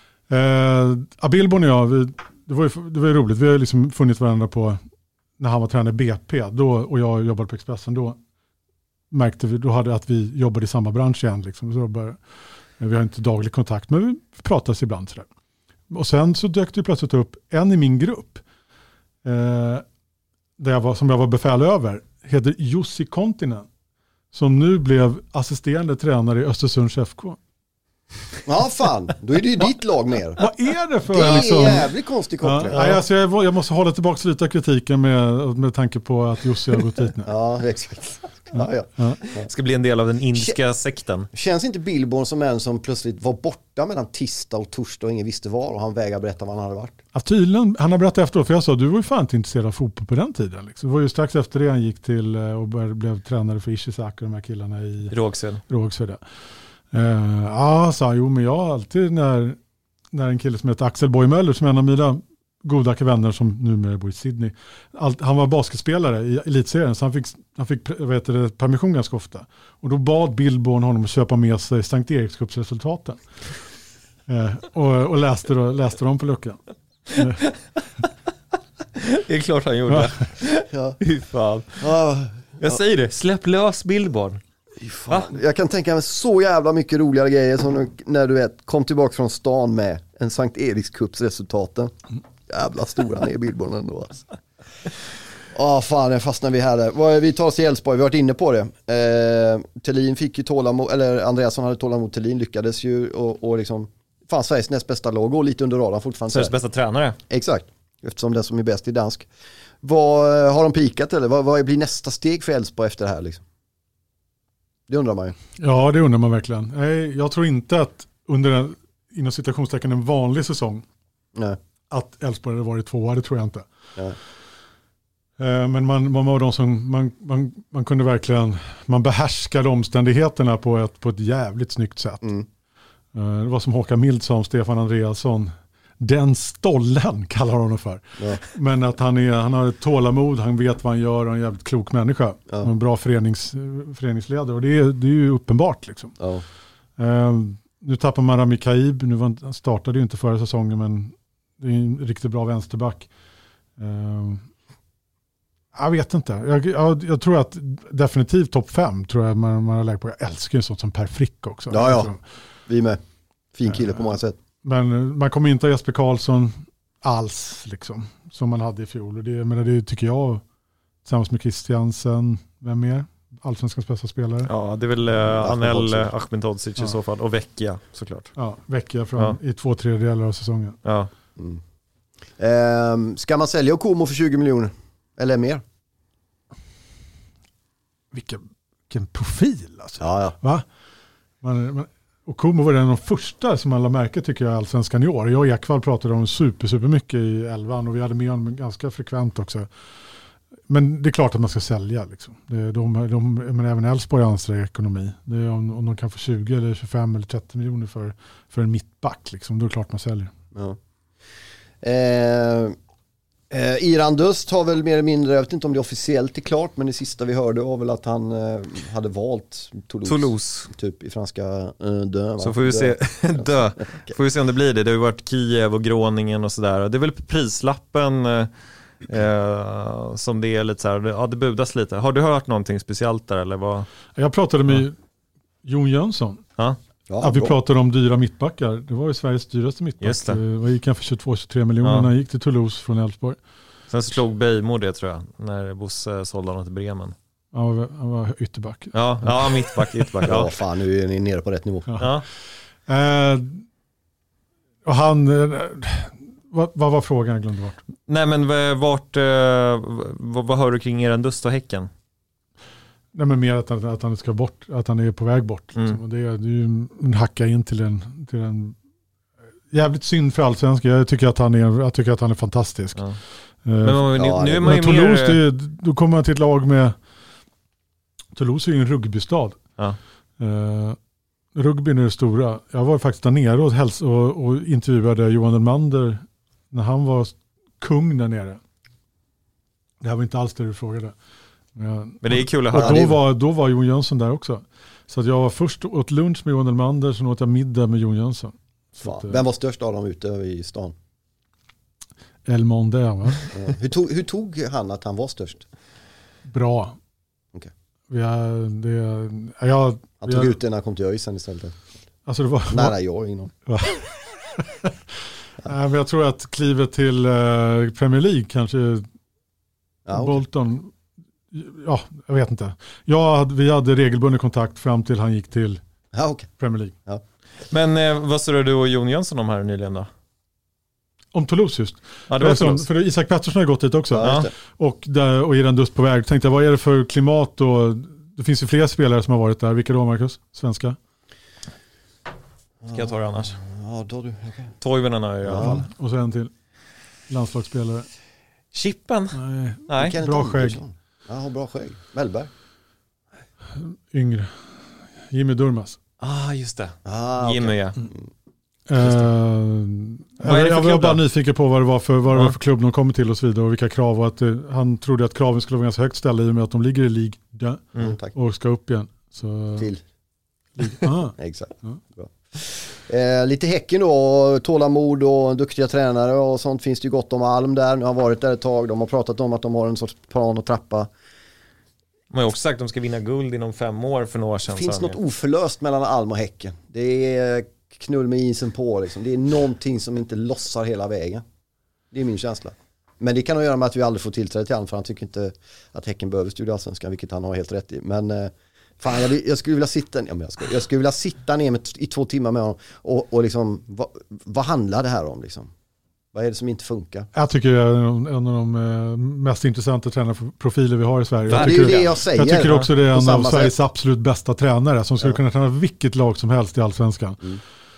Eh, Billborn och jag, vi, det var ju det var ju roligt, vi har liksom funnit varandra på när han var tränare i B P då, och jag jobbade på Expressen, då märkte vi då hade att vi jobbade i samma bransch igen. Liksom. Så bara, vi har inte daglig kontakt, men vi pratas ibland. Sådär. Och sen så dök det plötsligt upp en i min grupp eh, där jag var, som jag var befäl över, heter Jussi Kontinen, som nu blev assisterande tränare i Östersunds F K. Ja fan, då är det ju ditt lag mer. Vad är det för... Det är liksom... jävligt konstig koppling. Ja, ja. Alltså jag, jag måste hålla tillbaka lite av kritiken med, med tanke på att Jussi har gått dit nu. Ja, exakt. Ja, ja. Ja. Ska bli en del av den indiska sekten. Känns inte Billborn som en som plötsligt var borta mellan tisdag och torsdag och ingen visste var och han vägrade berätta var han hade varit? Ja, tydligen, han har berättat efteråt, för jag sa du var ju fan inte intresserad av fotboll på den tiden. Liksom. Det var ju strax efter det han gick till och började, blev tränare för Ishizaki och de här killarna i Rågsved. Rågsved. Uh, ja, sa jo, men jag har alltid när, när en kille som heter Axel Boymöller, som är en av mina goda vänner som numera bor i Sydney. Allt, han var basketspelare i elitserien, så han fick, han fick vet du, permission ganska ofta. Och då bad Billborn honom att köpa med sig Sankt Erikscupsresultaten. Uh, och och läste, då, läste dem på luckan. Uh. Det är klart han gjorde. Ja. Fy fan. Ja. Jag säger det, släpp lös Billborn. Fan. Jag kan tänka mig så jävla mycket roligare grejer som när du vet kom tillbaka från stan med en Sankt Erikscupsresultaten. Jävla stora han är Billborn ändå alltså. Ja, fan, jag fastnar vi här där. Vi tar oss till Elfsborg, vi har varit inne på det. Eh, Thelin fick ju tålamod, eller Andreasson hade tålamod, Thelin lyckades ju och, och liksom, fan, Sveriges näst bästa lag och lite under radarn fortfarande. Sveriges bästa tränare. Exakt, eftersom den som är bäst är dansk. Vad, har de pikat eller? Vad, vad blir nästa steg för Elfsborg efter det här liksom? Det undrar man ju. Ja, det undrar man verkligen. Nej, jag tror inte att under en, inom citationstecken en vanlig säsong Nej. att Elfsborg hade varit tvåa, det tror jag inte. Nej. Men man, man var de som man, man, man kunde verkligen, man behärskade omständigheterna på ett, på ett jävligt snyggt sätt. Mm. Det var som Håkan Mild sa om Stefan Andreasson. Den stollen kallar honom för. Ja. Men att han, är, han har ett tålamod, han vet vad han gör och är en jävligt klok människa. Ja. En bra förenings, föreningsledare och det är, det är ju uppenbart. Liksom. Ja. Uh, nu tappar man Rami Kaib, nu var, han startade ju inte förra säsongen men det är en riktigt bra vänsterback. Uh, jag vet inte. Jag, jag, jag tror att definitivt topp fem tror jag man, man har lägt på. Jag älskar ju sånt som Per Frick också. Ja, ja. Vi med. Fin kille uh, på många sätt. Men man kommer inte ha Jesper Karlsson alls liksom, som man hade i fjol. Och det, men det tycker jag, tillsammans med Christiansen, vem mer? Allsvenskans bästa spelare. Ja, det är väl uh, Anel Ahmedhodzic ja. i så fall. Och Vecchia såklart. Ja, Vecchia från, ja. i två tredjedelar av säsongen. Ja. Mm. Eh, ska man sälja Como för tjugo miljoner? Eller mer? Vilken, vilken profil alltså. Ja, ja. Va? Man, man, och Como var en av de första som alla märker tycker jag allsvenskan i år. Jag och Ekvall pratade om super, super mycket i elvan och vi hade med honom ganska frekvent också. Men det är klart att man ska sälja. Liksom. Det, de, de, men även Elfsborg anstränger ekonomi. Det är om, om de kan få tjugo eller tjugofem eller trettio miljoner för, för en mittback. Liksom, då är det klart man säljer. Ja. Eh, eh, Iran Dust har väl mer eller mindre, jag vet inte om det officiellt är klart, men det sista vi hörde var väl att han eh, hade valt Toulouse. Toulouse. Typ i franska eh, dö. Så får vi se, dö. Får vi se om det blir det. Det har ju varit Kiev och Groningen och sådär. Det är väl prislappen eh, eh, som det är lite så här, ja det budas lite. Har du hört någonting speciellt där eller vad? Jag pratade med ja. Jon Jönsson. Ja. Ja, att vi pratade om dyra mittbackar. Det var ju Sveriges dyraste mittback. Just det. Det gick han för tjugotvå till tjugotre miljoner när ja. han gick till Toulouse från Elfsborg. Sen slog Beijmo det tror jag, när Bosse sålde honom till Bremen. Ja, han var ytterback. Ja, ja mittback, ytterback. Ja. Ja, fan, nu är ni nere på rätt nivå. Ja. Ja. Eh, och han, eh, vad, vad var frågan? Jag glömde bort. Nej, men vart, eh, vad, vad hör du kring er Dust och Häcken? Nej, men mer att han, att han ska bort, att han är på väg bort. Liksom. Mm. Och det, är, det är ju en hacka in till en, till en jävligt synd för allsvenska. Jag tycker att han är, jag tycker att han är fantastisk. Ja. Men, men nu, nu är man ju Toulouse, mer... det, då kommer man till ett lag med Toulouse är ju en rugbystad. Ja. Uh, rugbyn är det stora. Jag var faktiskt där nere och, häls- och, och intervjuade Johan Elmander när han var kung där nere. Det här var inte alls det du frågade. Men, men det är kul att höra. Och då var, då var Jon Jönsson där också. Så att jag var först åt lunch med Johan Elmander, sen åt jag middag med Jon Jönsson. Att, vem var störst av dem ute i stan? Elmander, va? Ja. Hur, tog, hur tog han att han var störst? Bra. Okay. Vi har, det, jag, han tog har, ut det när han kom till Öjsen istället. Alltså det var... Nära jag innan. Ja. Men jag tror att klivet till uh, Premier League kanske ja, okay. Bolton... Ja, jag vet inte. Jag hade, vi hade regelbunden kontakt fram till han gick till ja, okay. Premier League. Ja. Men eh, vad sa du och Jon Jönsson om här nyligen då? Om Toulouse just. Ja, det var som, Toulouse. för Isak Pettersson har gått dit också. Ja. Och, där, och är den dust på väg. Tänkte jag, vad är det för klimat? Och, det finns ju fler spelare som har varit där. Vilka då, Marcus? Svenska? Ska jag ta det annars? Ja, då du. Okay. Toivonen har ju i alla fall. Och så en till. Landslagsspelare. Chippen? Nej. Nej. Kenneth Bra Andersson. skägg. Ja, har bra skägg. Mellberg. Yngre. Jimmy Durmaz. Ah, just det. Ah, okay. Jimmy, ja. Uh, Vad är det för jag var klubb bara då? nyfiken på vad det var för, vad det Ja. var för klubb de kommer till och så vidare och vilka krav. Och att, eh, han trodde att kraven skulle vara ganska högt ställda i och med att de ligger i League där Mm, tack. och ska upp igen. Så, Till. ah, Exakt. Ja. Bra. Eh, lite Häcken då, tålamod och duktiga tränare och sånt finns det ju gott om. Alm där, nu har varit där ett tag. De har pratat om att de har en sorts plan och trappa. Man har också sagt att de ska vinna guld inom fem år för några år sedan. Det finns sa de något ju. oförlöst mellan Alm och Häcken. Det är knull med isen på liksom. Det är någonting som inte lossar hela vägen. Det är min känsla. Men det kan ha göra med att vi aldrig får tillträde till Alm, för han tycker inte att Häcken behöver studieallsvenskan, vilket han har helt rätt i. Men eh, fan, jag, jag skulle vilja sitta ja, men jag, ska, jag skulle vilja sitta ner med, i två timmar med honom och, och liksom, vad, vad handlar det här om liksom? Vad är det som inte funkar? jag tycker det är en en av de eh, mest intressanta tränarprofiler vi har i Sverige. Det Jag är ju tycker, det jag säger. jag tycker också det är På en av samma Sveriges sätt. absolut bästa tränare som skulle Ja. kunna träna vilket lag som helst i Allsvenskan. Mm.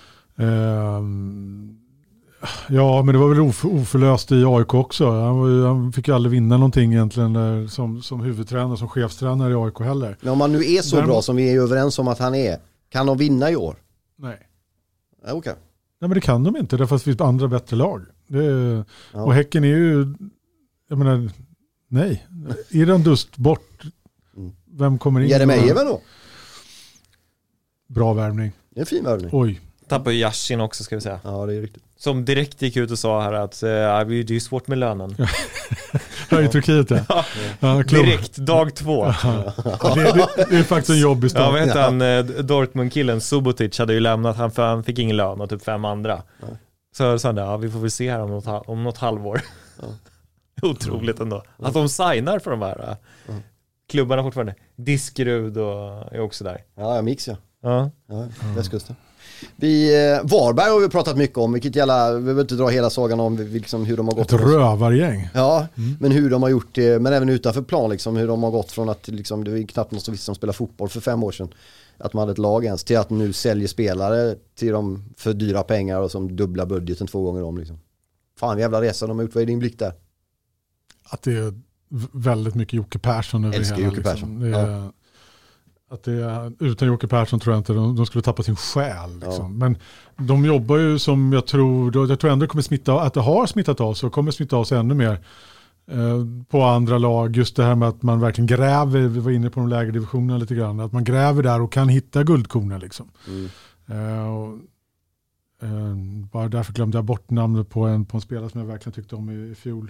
Ehm, ja, men det var väl of, oförlöst i A I K också. Han, var ju, han fick ju aldrig vinna någonting egentligen där, som, som huvudtränare, som chefstränare i A I K heller. Men om man nu är så Däremot- bra som vi är överens om att han är, kan de vinna i år? Nej. Ja, okej. Nej, men det kan de inte, därför att det finns andra bättre lag. Det är, Ja. Och Häcken är ju, jag menar, nej. Är den dust bort, Mm. vem kommer in? Jeremejeff då? Bra värvning. Det är en fin värvning. Oj. Tappar ju Yashin också, ska vi säga. Ja, det är riktigt. Som direkt gick ut och sa här att eh, det är ju svårt med lönen. Ja, i Turkiet ja. Ja, klubb. Direkt, dag två. Ja, det, det, det är faktiskt en jobbig Ja, start. vad heter han? eh, Dortmund-killen Subotic hade ju lämnat, han, han fick ingen lön och typ fem andra. Ja. Så sa han, ja, vi får väl se här om något, ha- om något halvår. Ja. Otroligt ändå. Att de signar för de här eh, Ja. klubbarna fortfarande. Diskerud och är också där. Ja, mix ja. Ja. Ja, västkusten. Vi, eh, Varberg har vi pratat mycket om, vilket jävla, vi behöver inte dra hela sagan om liksom, hur de har gått. Ett rövargäng. Ja, men hur de har gjort det, men även utanför plan liksom, hur de har gått från att liksom, det var knappt någon som visste som spelar fotboll för fem år sedan, att man hade ett lag ens, till att nu säljer spelare till dem för dyra pengar och som dubbla budgeten två gånger om liksom. Fan, jävla resa de har gjort, vad är din blick där? Att det är v- väldigt mycket Jocke Persson över Älskar hela. Jocke liksom. Persson. Det är, att det är, utan Jocke Persson tror jag inte de, de skulle tappa sin själ. Liksom. Men de jobbar ju som jag tror, jag tror ändå kommer smitta, att det har smittat av sig och kommer smitta av sig ännu mer eh, på andra lag. Just det här med att man verkligen gräver, vi var inne på de lägre divisionerna lite grann, att man gräver där och kan hitta guldkornen liksom. Mm. Eh, och, eh, bara därför glömde jag bort namnet på en, på en spelare som jag verkligen tyckte om i, i fjol.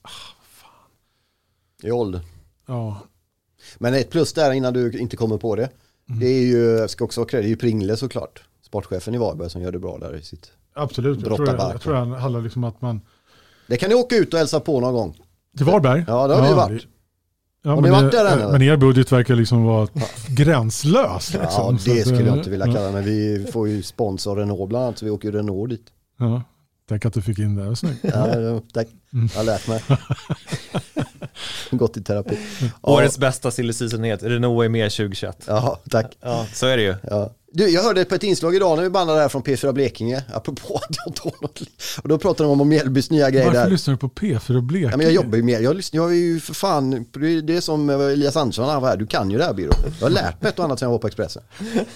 I ålder. Ja. Men ett plus där innan du inte kommer på det, Mm. det är ju, jag ska också ha credit, det är ju Pringle såklart. Sportchefen i Varberg som gör det bra där i sitt. Absolut, jag Brotta tror, barken. jag tror det handlar liksom att man... Det kan ni åka ut och hälsa på någon gång. Till Varberg? Ja, det har vi varit. Ja, Har men, ni varit er- där än, eller? men er budget verkar liksom vara gränslös. Liksom. Ja, Så det att, skulle jag eh, inte vilja kalla, men vi får ju sponsor Renault bland annat, så vi åker ju Renault dit. Ja, tänk att du fick in det, det var snyggt. Ja, ja, tack. Jag har lärt mig. Gått i terapi. Ja, Årets bästa silly season-nyhet, Renault är med tjugohundratjugoett. ja, tack. Ja, så är det ju. Ja. Du, jag hörde på ett inslag idag när vi bandade där från P fyra Blekinge, apropå att jag tog något, och då pratade de om Mjällbys nya grej Varför där. lyssnar du på P fyra Blekinge? Ja, men jag jobbar ju med, jag lyssnar, jag är ju för fan, det är som Elias Andersson, han var här, du kan ju det här, Biro. Jag har lärt mig ett och annat sen jag var på Expressen.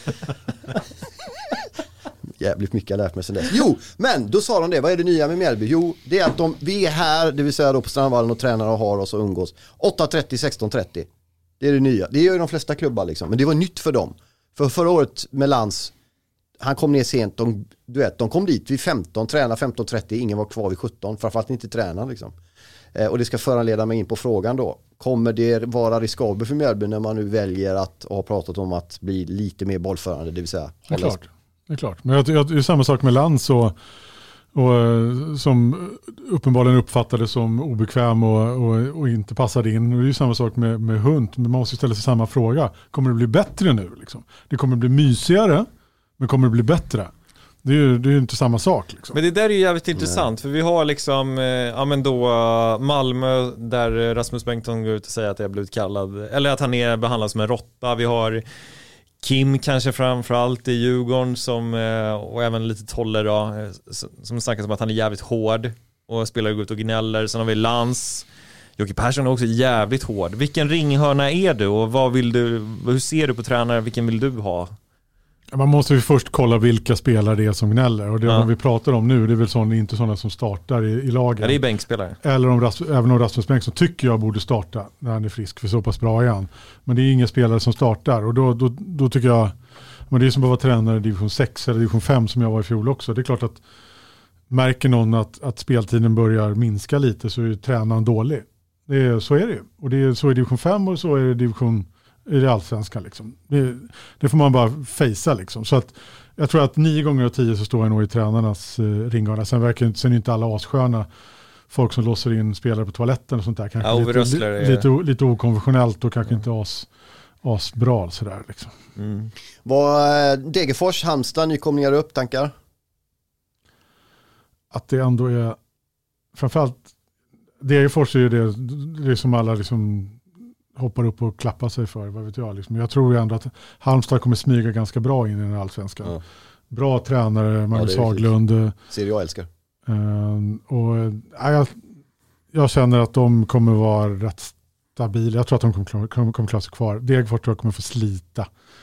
Jävligt mycket jag har lärt mig sen dess. Jo, men då sa de det, vad är det nya med Mjällby? Jo, det är att de, vi är här, det vill säga då på Strandvallen och tränar och har oss och umgås åtta trettio sexton trettio. Det är det nya, det gör ju de flesta klubbar liksom, men det var nytt för dem. För förra året med Lans, han kom ner sent, de, du vet, de kom dit vid femton, tränar femton trettio, ingen var kvar vid sjutton, framförallt inte tränar liksom. Eh, och det ska föranleda mig in på frågan då, kommer det vara riskabelt för Mjällby när man nu väljer att ha pratat om att bli lite mer bollförande, det vill säga Det är hålla- klart. Det är klart. Men jag, jag, det är samma sak med Lans och, och, eh, som uppenbarligen uppfattades som obekväm och, och, och inte passade in. Och det är ju samma sak med, med Hunt. Men man måste ställa sig samma fråga. Kommer det bli bättre nu? Liksom? Det kommer bli mysigare, men kommer det bli bättre? Det är ju det är ju inte samma sak. Liksom. Men det där är ju jävligt intressant. För vi har liksom, eh, ja men då Malmö där Rasmus Bengtsson går ut och säger att jag har blivit kallad. Eller att han är behandlad som en råtta. Vi har Kim kanske framförallt i Djurgården som, och även lite Tolle då, som snackar om att han är jävligt hård och spelar ut och gnäller. Sen har vi Lans. Jocke Persson är också jävligt hård. Vilken ringhörna är du och vad vill du, hur ser du på tränare? Vilken vill du ha? Man måste ju först kolla vilka spelare det är som gnäller. Och det ja. vi pratar om nu, det är väl sån, inte sådana som startar i, i lagen. Ja, det är bänkspelare. Eller om Ras, även om Rasmus Bengtsson tycker jag borde starta när han är frisk, för så pass bra är han. Men det är inga spelare som startar. Och då, då, då tycker jag, men det är som att vara tränare i division sex eller division fem som jag var i fjol också. Det är klart att märker någon att, att speltiden börjar minska lite så är ju tränaren dålig. Det är, så är det ju. Och det är så i division fem och så är det division i det allsvenska liksom. Det, det får man bara fejsa liksom. Så att jag tror att nio gånger av tio så står jag nog i tränarnas eh, ringhörna. Sen verkar sen är inte alla assköna folk som låser in spelare på toaletten och sånt där. Kanske ja, lite, li, lite, lite okonventionellt och kanske ja. inte as, asbra sådär liksom. Mm. Var Degerfors, Halmstad, nykomlingar upp tankar? Att det ändå är framförallt Degerfors är ju det, det är som alla liksom hoppar upp och klappar sig för, vad vet jag. Liksom. Jag tror ju ändå att Halmstad kommer smyga ganska bra in i den allsvenskan. Ja. Bra tränare, Magnus ja, Haglund. Ser jag älskar. Uh, och, äh, jag, jag känner att de kommer vara rätt stabila. Jag tror att de kommer, kommer, kommer, kommer klara sig kvar. Degerfors tror jag kommer få slita.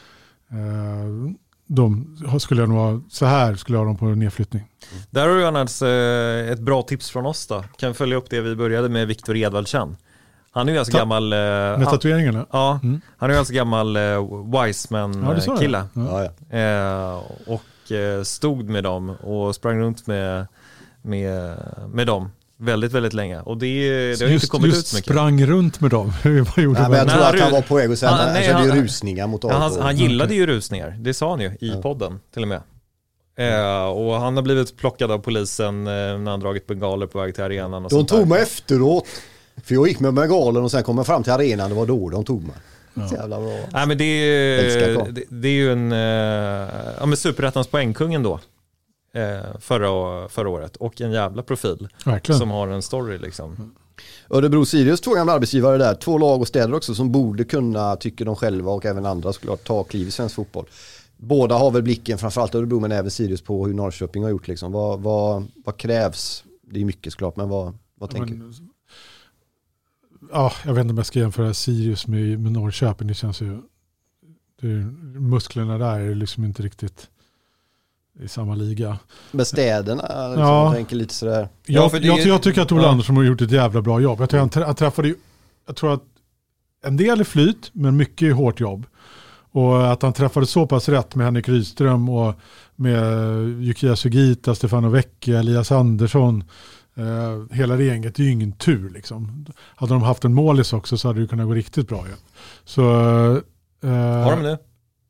Uh, de skulle jag nog ha, så här skulle jag ha dem på nedflyttning. Mm. Där har du annars eh, ett bra tips från oss då. Kan följa upp det vi började med Viktor Edvaldsen. Han är ju ganska Ta- gammal... Eh, med tatueringarna? Ja, mm. han är ju ganska gammal eh, Wiseman-kille. Ja, ja. eh, och eh, stod med dem och sprang runt med, med, med dem väldigt, väldigt länge. Och det, det har just, inte kommit just ut så mycket. Sprang runt med dem? Vad gjorde nej, men jag tror nej, att han var på väg och sen han, nej, han, rusningar mot ja, han, han gillade okay. ju rusningar. Det sa han ju i ja. podden till och med. Eh, och han har blivit plockad av polisen eh, när han dragit bengaler på väg till arenan. Och de tog mig efteråt. För jag gick med bengaler och sen kom jag fram till arenan. Det var då de tog mig. Ja. Så jävla bra. Nej, men det är, det, det är ju en eh, ja, men superrättans poängkungen då. Eh, förra, förra året. Och en jävla profil. Verkligen. Som har en story liksom. Örebro Sirius, två gamla arbetsgivare där. Två lag och städer också som borde kunna, tycker de själva och även andra såklart, ta kliv i svensk fotboll. Båda har väl blicken, framförallt Örebro men även Sirius, på hur Norrköping har gjort liksom. Vad, vad, vad krävs? Det är mycket såklart, men vad, vad tänker du? Ja, jag vet inte om jag ska jämföra Sirius med, med Norrköping. Det känns ju, det är, musklerna där är liksom inte riktigt i samma liga. Med städerna, liksom, ja. Jag tänker lite sådär. Jag, ja, för det, jag, jag tycker att Ola ja. Andersson har gjort ett jävla bra jobb. Jag, tror han, han träffade ju, jag tror att en del är flyt, men mycket är hårt jobb. Och att han träffade så pass rätt med Henrik Rydström och med Yukiya Sugita, Stefano Vecchia, Elias Andersson. Uh, hela det gänget är ju ingen tur liksom. Hade de haft en målis också så hade det kunnat gå riktigt bra. Ja. Så, uh, har de nu?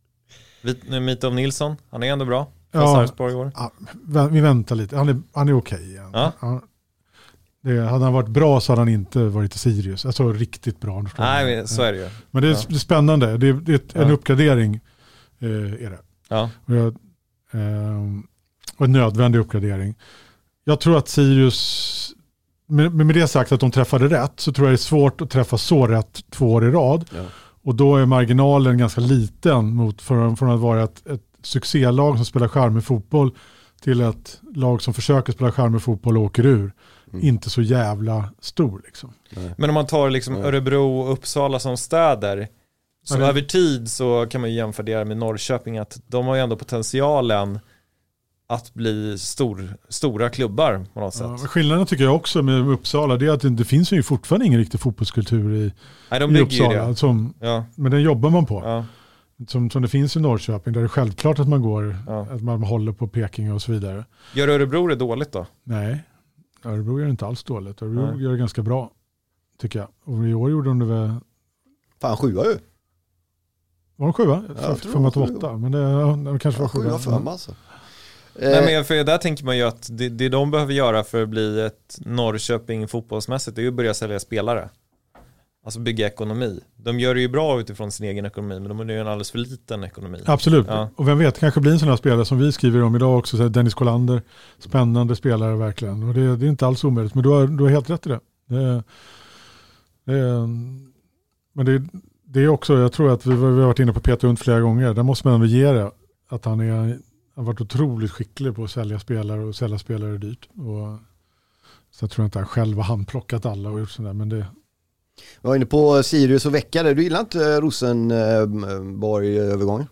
Vi, Mitov Nilsson, han är ändå bra. Ja, ja, vi väntar lite. Han är, han är okej igen. Ja. Ja. Det, hade han varit bra så hade han inte varit i Sirius. Alltså riktigt bra. Nej, men så är det ju. Men det är, ja. det är spännande. Det är, det är ett, en ja. uppgradering eh, är det. Ja. Och, jag, eh, och en nödvändig uppgradering. Jag tror att Sirius, med, med det sagt att de träffade rätt, så tror jag det är svårt att träffa så rätt två år i rad. Ja. Och då är marginalen ganska liten mot för, från att vara ett, ett succélag som spelar charmig fotboll till ett lag som försöker spela charmig fotboll och åker ur. Mm. Inte så jävla stor liksom. Nej. Men om man tar liksom Örebro och Uppsala som städer, så ja, över tid så kan man ju jämföra det med Norrköping, att de har ju ändå potentialen att bli stor, stora klubbar på något ja, sätt. Skillnaden tycker jag också med Uppsala, det är att det, det finns ju fortfarande ingen riktig fotbollskultur i, Nej, de i Uppsala. Som, ja. Men den jobbar man på. Ja. Som, som det finns i Norrköping, där det är självklart att man går, ja. att man håller på Peking och så vidare. Gör Örebro det dåligt då? Nej, Örebro gör det inte alls dåligt. Örebro Nej. gör det ganska bra, tycker jag. Och i år gjorde de det väl... Fan, sjua ju. Var de sjua? Ja, fem att åtta, men det, det kanske var sjua. Sjua fem alltså. Nej, men för där tänker man ju att det, det de behöver göra för att bli ett Norrköping fotbollsmässigt, det är ju att börja sälja spelare. alltså bygga ekonomi. De gör det ju bra utifrån sin egen ekonomi, men de har ju en alldeles för liten ekonomi. Absolut. Ja. Och vem vet, kanske blir en sån här spelare som vi skriver om idag också. Så Dennis Kolander, spännande spelare verkligen. Och det, det är inte alls omöjligt, men du har, du har helt rätt i det. det, det men det, det är också, jag tror att vi, vi har varit inne på Peter Hunt flera gånger. Där måste man ändå ge det. Att han är, har varit otroligt skicklig på att sälja spelare och sälja spelare dyrt. Och, så jag tror inte han själv har handplockat alla och gjort sådär, men det... Jag var inne på Sirius och Väckare. Du gillar inte Rosenborg-övergången?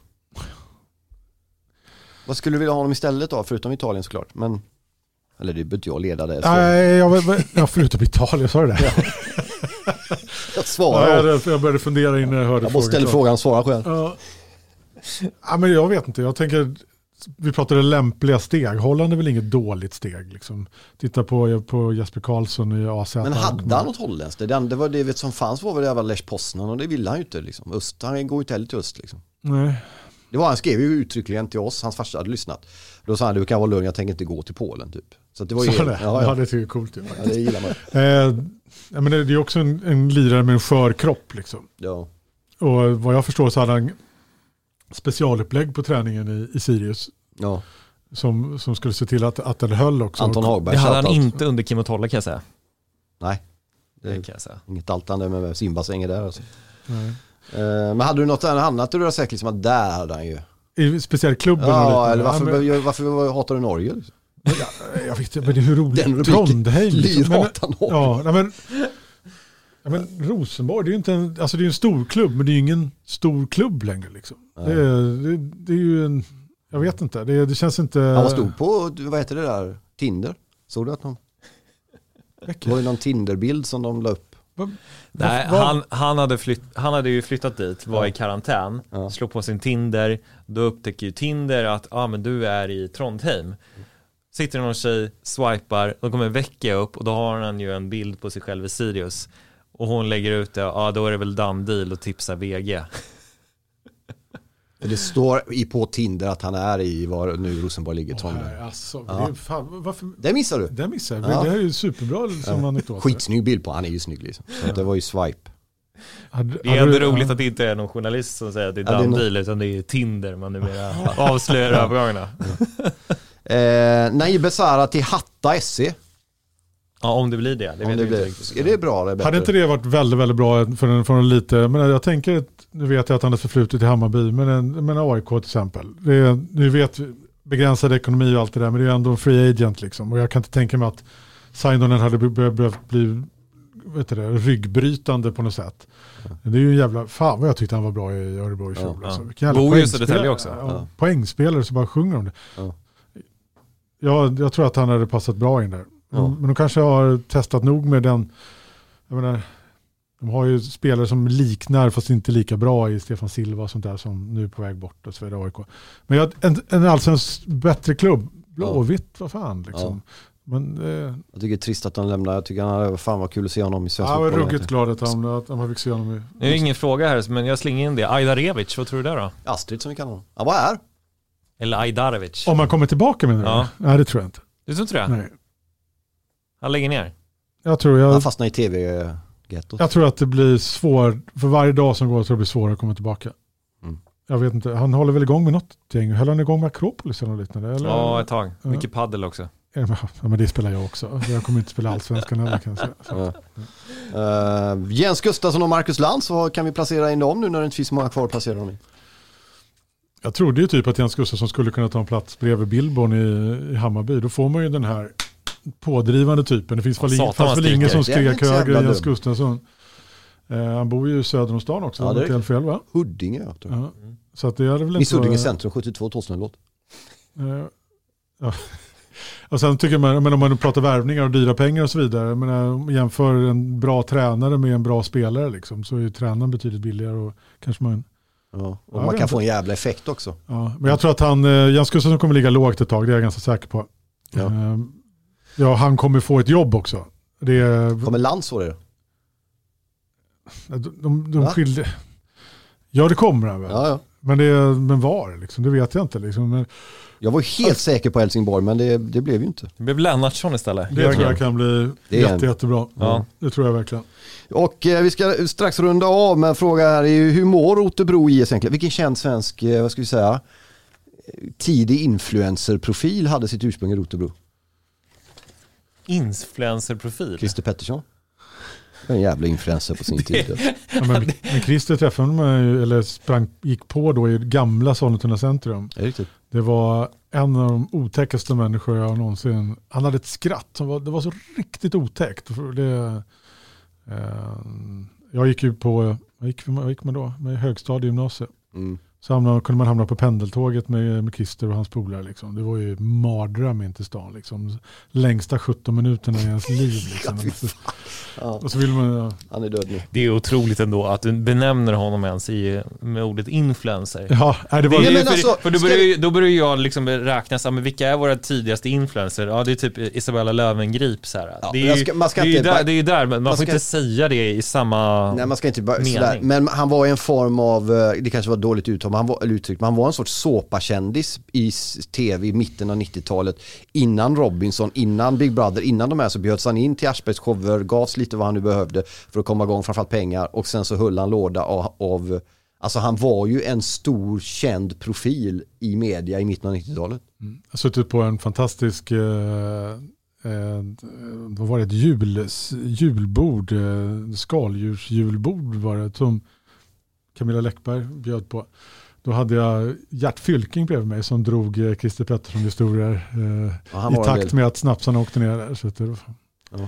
Vad skulle du vilja ha honom istället då? Förutom Italien såklart. Men, eller det behöver jag leda det. Nej, jag, jag, förutom Italien, sa du det? Ja. jag svarar. Ja, jag började fundera in när jag hörde jag måste ställa frågan och svara själv. Ja. Ja, men jag vet inte. Jag tänker... Vi pratade lämpliga steg. Holland är väl inget dåligt steg. Liksom. Titta på, på Jesper Karlsson i A Z. Men hade han något holländskt? Det, det var det som fanns var väl det var Lech Poznan och det ville han ju inte. Liksom. Öst, han går ju inte heller till öst. Liksom. Nej. Det var, han skrev ju uttryckligen till oss. Hans farsa hade lyssnat. Då sa han, du kan vara lugn, jag tänker inte gå till Polen. Typ. Så det var ju... Så det? Ja, ja. Ja, det tycker jag är coolt. Typ, ja, det gillar man. Eh, ja, men det, det är också en, en lirare med en skör kropp. Liksom. Ja. Och vad jag förstår så hade han specialupplägg på träningen i, i Sirius. Ja. Som, som skulle se till att, att det höll också. Anton Hagberg. Det hade han inte under Kim och Tolle, kan jag säga. Nej. Det, det kan jag säga. Inget altande med simbassänger där. Alltså. Nej. Uh, men hade du något annat du har sagt liksom att där hade han ju... I speciellt klubben? Ja, eller varför, ja, men... varför hatar du Norge? Liksom? Ja, jag vet inte, men det är hur roligt. Trondheim. Liksom. Men, ja, men, ja, men Rosenborg, det är ju inte en, alltså det är en stor klubb, men det är ju ingen stor klubb längre. Liksom. Det, är, det, det är ju en... Jag vet inte, det, det känns inte... Han var stor på, vad heter det där, Tinder. Såg du att de... Det var ju någon Tinder-bild som de la upp. Va? Nej, Va? han, han, hade flytt, han hade ju flyttat dit, var ja. i karantän, ja. slog på sin Tinder. Då upptäcker ju Tinder att ah, men du är i Trondheim. Sitter någon tjej, swipar, då kommer Vecchia upp och då har han ju en bild på sig själv i Sirius. Och hon lägger ut det, ja ah, då är det väl done deal och tipsar V G. Det står i på Tinder att han är i var nu Rosenborg ligger i Trondheim. Oh, alltså, ja. det, fan, varför? Det missar du. Det missar jag. Ja. Det här är ju superbra som ja. anekdot. Skitsnygg bild på, han är ju snygg liksom. Så ja. Det var ju swipe. Hade, det är ändå du, roligt ja. att det inte är någon journalist som säger att det är done deal, utan det är Tinder man numera avslöjar övergångarna. eh, Naib Besara till Hatta S C. Ja, om det blir det. Det, vet det inte blir. Är det bra? Eller hade inte det varit väldigt, väldigt bra för en, för en lite... Men jag tänker, att, nu vet jag att han har förflutit i Hammarby, men en, men A I K till exempel. Det är, nu vet begränsad ekonomi och allt det där, men det är ändå en free agent liksom. Och jag kan inte tänka mig att Sainonen hade behövt bli vet du det, ryggbrytande på något sätt. Mm. Det är ju en jävla... Fan vad jag tyckte han var bra i Örebro i fjol. Ja, alltså. ja. Bor ju i Södertälje också. Ja, ja. Poängspelare så bara sjunger om det. Ja. Jag, jag tror att han hade passat bra in där. Ja. Men de kanske har testat nog med den, jag menar, de har ju spelare som liknar fast inte lika bra i Stefan Silva och sånt där som nu är på väg bort och så vidare. A I K. Men jag, en, en alltså en bättre klubb, Blåvitt, ja. vad fan liksom. Ja. Men, eh, jag tycker det är trist att han lämnar, jag tycker han fan var kul att se honom i svensk fotboll. Jag var ruggigt glad att han, att han fick se honom i... Det är ingen fråga här, men jag slänger in det. Ajdarevic, vad tror du där då? Astrid som vi kallar honom. Han var här. Eller Ajdarevic. Om man kommer tillbaka med det? Ja. Nej, det tror jag inte. Du tror inte det? Nej. Han lägger ner. Jag tror jag... Han fastnar i tv-gettot. Jag tror att det blir svårt, för varje dag som går tror jag det blir svårare att komma tillbaka. Mm. Jag vet inte, han håller väl igång med något gäng. Höll han igång med Akropolis eller liknande? Eller? Ja, ett tag. Ja. Mycket paddel också. Ja, men det spelar jag också. Jag kommer inte spela allsvenskan heller kan jag säga. Ja. Uh, Jens Gustafsson och Marcus Lantz, så kan vi placera in dem nu när det inte finns många kvar att placera dem i? Jag trodde ju typ att Jens Gustafsson skulle kunna ta en plats bredvid Billborn i, i Hammarby. Då får man ju den här pådrivande typen. Det finns väl, ing, fanns väl ingen som skrek högre än Jens Gustafsson. Uh, han bor ju söder om stan också. Ja, det är helt fel, va? Huddinge. Jag tror. Uh, så att det hade väl Miss inte Huddinge varit... centrum sjuttiotvå tusen-låt. Uh, ja. Och sen tycker man, men om man pratar värvningar och dyra pengar och så vidare, men jämför en bra tränare med en bra spelare liksom, så är ju tränaren betydligt billigare och kanske man... Ja, och ja, man kan få en jävla effekt också. Ja, men jag tror att han, Jens Gustafsson kommer ligga lågt ett tag, det är jag ganska säker på. Ja, ja han kommer få ett jobb också. Det är... Kommer Lantz få det? De, de, de skiljer... Ja, det kommer han väl. Ja, ja. Men, det, men var liksom, det vet jag inte. Liksom. Men, jag var helt alltså, säker på Helsingborg, men det, det blev ju inte. Det blev Lennartsson istället. Det Jörgen. Tror jag kan bli jätte, jättebra. Ja. Det tror jag verkligen. Och eh, vi ska strax runda av med en fråga här. Är hur mår Rotebro I S egentligen? Vilken känd svensk, eh, vad ska vi säga, tidig influencerprofil hade sitt ursprung i Rotebro? Influencerprofil? Christer Pettersson. En jävla influencer på sin det, tid. Ja, men, men Christer träffade mig, eller sprang, gick på då i gamla Sollentuna centrum. Det, det var en av de otäckaste människor jag någonsin... Han hade ett skratt som var, det var så riktigt otäckt. Det, eh, jag gick ju på... Vad gick, vad gick man då? Med högstadiegymnasiet. Mm. Så hamnade, kunde man hamna på pendeltåget med, med Christer och hans polare. Liksom. Det var ju mardröm in till stan. Liksom. Längsta sjutton minuterna i ens liv. Liksom. Ja. Och så vill man, ja. Han är död nu. Det är otroligt ändå att du benämner honom ens i, med ordet influencer. Ja, det var det är, det. för, alltså, för då, börjar, vi... då börjar jag liksom räkna så här, men vilka är våra tidigaste influencer? Ja, det är typ Isabella Löwengrip. Så här. Ja, det är ju ska, man ska det är inte, där, det är där, men man, man får ska, inte säga det i samma nej, man ska inte bara, mening. Sådär, men han var en form av, det kanske var dåligt uttal, men han var, eller uttryck, men han var en sorts såpakändis i tv i mitten av nittiotalet. Innan Robinson, innan Big Brother, innan de här så bjöds han in till Aschbergs shower, gavs lite vad han nu behövde för att komma igång, framförallt pengar, och sen så höll han låda av, av alltså han var ju en stor känd profil i media i mitten av nittiotalet. Mm. Jag har suttit på en fantastisk eh, eh, vad var det, ett jul, julbord, eh, skaldjursjulbord var det, som Camilla Läckberg bjöd på. Då hade jag Gert Fylking bredvid mig som drog eh, Christer Pettersson-historier eh, ja, i takt med att snapsarna åkte ner där. Så det var fan. Ja.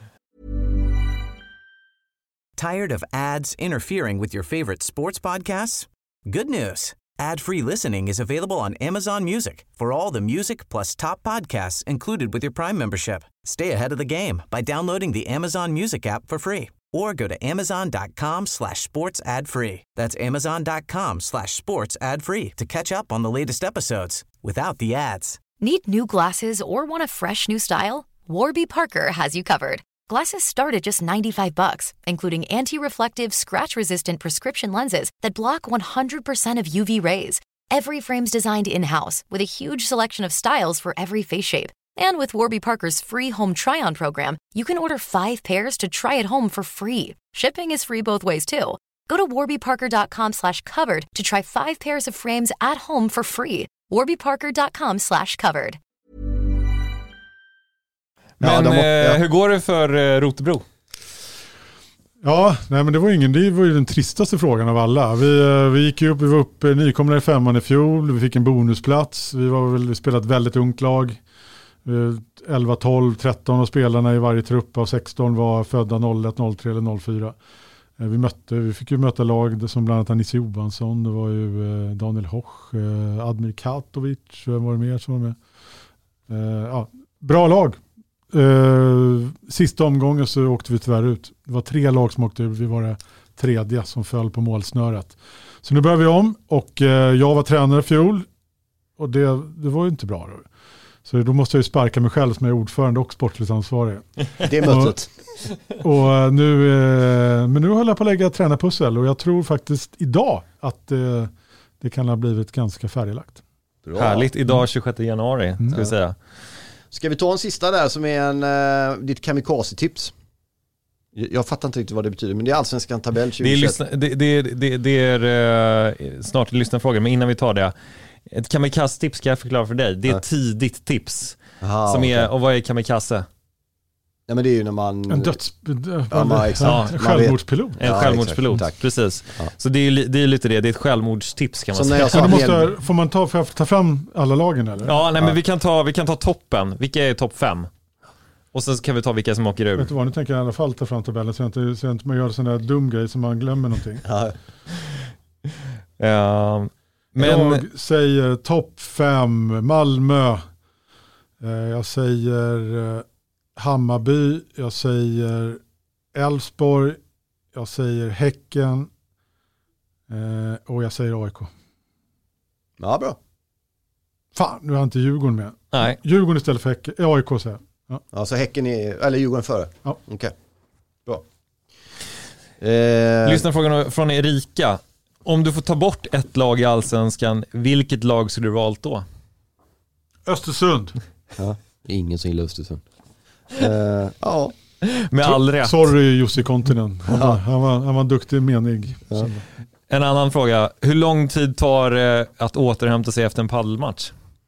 Tired of ads interfering with your favorite sports podcasts? Good news. Ad-free listening is available on Amazon Music for all the music plus top podcasts included with your Prime membership. Stay ahead of the game by downloading the Amazon Music app for free or go to amazon.com slash sports ad free. That's amazon.com slash sports ad free to catch up on the latest episodes without the ads. Need new glasses or want a fresh new style? Warby Parker has you covered. Glasses start at just ninety-five bucks, including anti-reflective, scratch-resistant prescription lenses that block one hundred percent of U V rays. Every frame's designed in-house with a huge selection of styles for every face shape. And with Warby Parker's free home try-on program, you can order five pairs to try at home for free. Shipping is free both ways, too. Go to warbyparker.com slash covered to try five pairs of frames at home for free. warbyparker.com slash covered. Men ja, de, ja. hur går det för eh, Rotebro? Ja, nej men det var ingen, det var ju den tristaste frågan av alla. Vi, vi gick ju upp, vi var upp nykomna i femman i fjol, vi fick en bonusplats, vi var väl, vi spelade ett väldigt ungt lag. elva, tolv, tretton av spelarna i varje trupp av sexton var födda noll ett, noll tre eller noll fyra. Vi mötte, vi fick ju möta lag som bland annat Nisse Johansson, det var ju Daniel Hoch, Admir Katovic, vem var det mer som var med? Ja, bra lag. Uh, sista omgången så åkte vi tyvärr ut. Det var tre lag som åkte ut. Vi var det tredje som föll på målsnöret. Så nu börjar vi om och uh, jag var tränare i fjol och det, det var ju inte bra då. Så då måste jag ju sparka mig själv som är ordförande och sportligt ansvarig. Det är mötet. Och, och nu, uh, men nu håller jag på att lägga ett tränarpussel och jag tror faktiskt idag att uh, det kan ha blivit ganska färdiglagt. Bra. Härligt, idag tjugosjätte januari ska mm. vi säga. Ska vi ta en sista där som är en, uh, ditt kamikaze-tips? Jag fattar inte riktigt vad det betyder, men det är Allsvenskan tabell tjugohundratjugoett. Det är, det, det, det, det är uh, snart en lyssnarfråga, men innan vi tar det. Ett kamikaze-tips ska jag förklara för dig. Det är ja. tidigt tips. Aha, som okay. är, och vad är kamikaze? Ja, men det är ju när man... En döds... Ja, man, ja, en självmordspilot. En ja, självmordspilot, exakt, precis. Ja. Så det är, det är lite det, det är ett självmordstips kan man så säga. Måste, får man ta, får jag ta fram alla lagen eller? Ja, nej, ja. men vi kan, ta, vi kan ta toppen. Vilka är topp fem? Och sen kan vi ta vilka som åker ur. Vet du vad, nu tänker jag i alla fall ta fram tabellen så jag inte, så jag inte man gör sån där dum grej som man glömmer någonting. Ja. uh, men... Jag säger topp fem, Malmö. Uh, jag säger... Uh, Hammarby, jag säger Elfsborg, jag säger Häcken eh, och jag säger A I K. Ja, bra. Fan, nu har jag inte Djurgården med. Nej. Djurgården istället för Häcken, A I K säger jag. Ja. Ja, så Häcken är, eller Djurgården före? Ja. Okej, okay. Bra. Eh... Lyssna frågan från Erika. Om du får ta bort ett lag i Allsvenskan, vilket lag skulle du valt då? Östersund. Ja, ingen som gillar Östersund. Uh, ja. Med all rätt. Sorry Jussi Kontinen. Han, ja. han, var, han var duktig menig. Ja. En annan fråga. Hur lång tid tar det att återhämta sig efter en paddelmatch?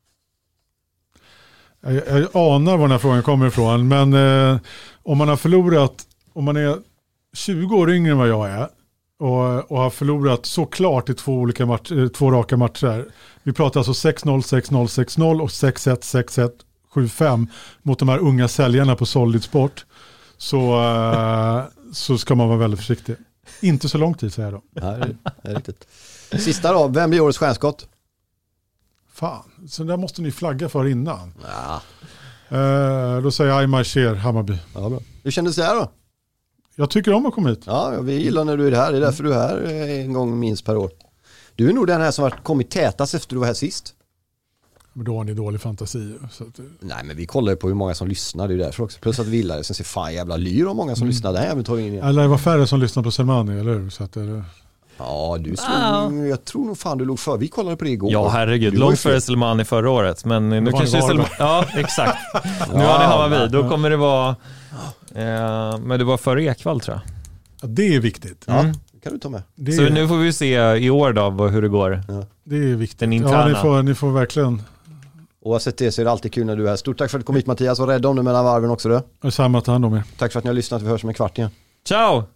Jag, jag anar var den här frågan kommer ifrån. Men eh, om man har förlorat, om man är tjugo år yngre än vad jag är och, och har förlorat så klart i två, olika match, två raka matcher. Vi pratar alltså sex noll, sex noll, sex noll och sex ett, sex ett, sju fem mot de här unga säljarna på Solid Sport. Så, uh, så ska man vara väldigt försiktig. Inte så lång tid säger jag då. Ja, det är riktigt. Sista då, vem blir årets stjärnskott? Fan, så där måste ni flagga för innan. Ja. Uh, då säger jag Aymar Cher, Hammarby. Ja, bra. Hur kändes det här då? Jag tycker om att komma hit. Ja, vi gillar när du är här. Det är därför du är här en gång minst per år. Du är nog den här som har kommit tätast efter du var här sist. Men då har ni dålig fantasi. Så att... Nej, men vi kollar ju på hur många som lyssnar. Det är därför också. Plus att vi gillar det. Sen ser fan jävla lyr om många som mm. lyssnar. Det här vi tar in igen. Eller det var färre som lyssnar på Selmani, eller hur? Så att det... Ja, du slog, wow. Jag tror nog fan du låg för. Vi kollade på det igår. Ja, herregud. Långt före Selmani förra året. Men nu kanske Selmani... Ja, exakt. Nu har ni Hammarby. Då kommer det vara... Eh, men det var före Ekvall, tror jag. Ja, det är viktigt. Ja, mm. kan du ta med. Det Så är... nu får vi se i år då hur det går. Ja. Det är viktigt. Den interna. Ja, ni får, ni får verkligen... Oavsett det så är det alltid kul när du är här. Stort tack för att du kom hit, Mattias. Var rädd om dig mellan varven också. Du. Samma, ta hand om er. Tack för att ni har lyssnat. Vi hörs om en kvart igen. Ciao!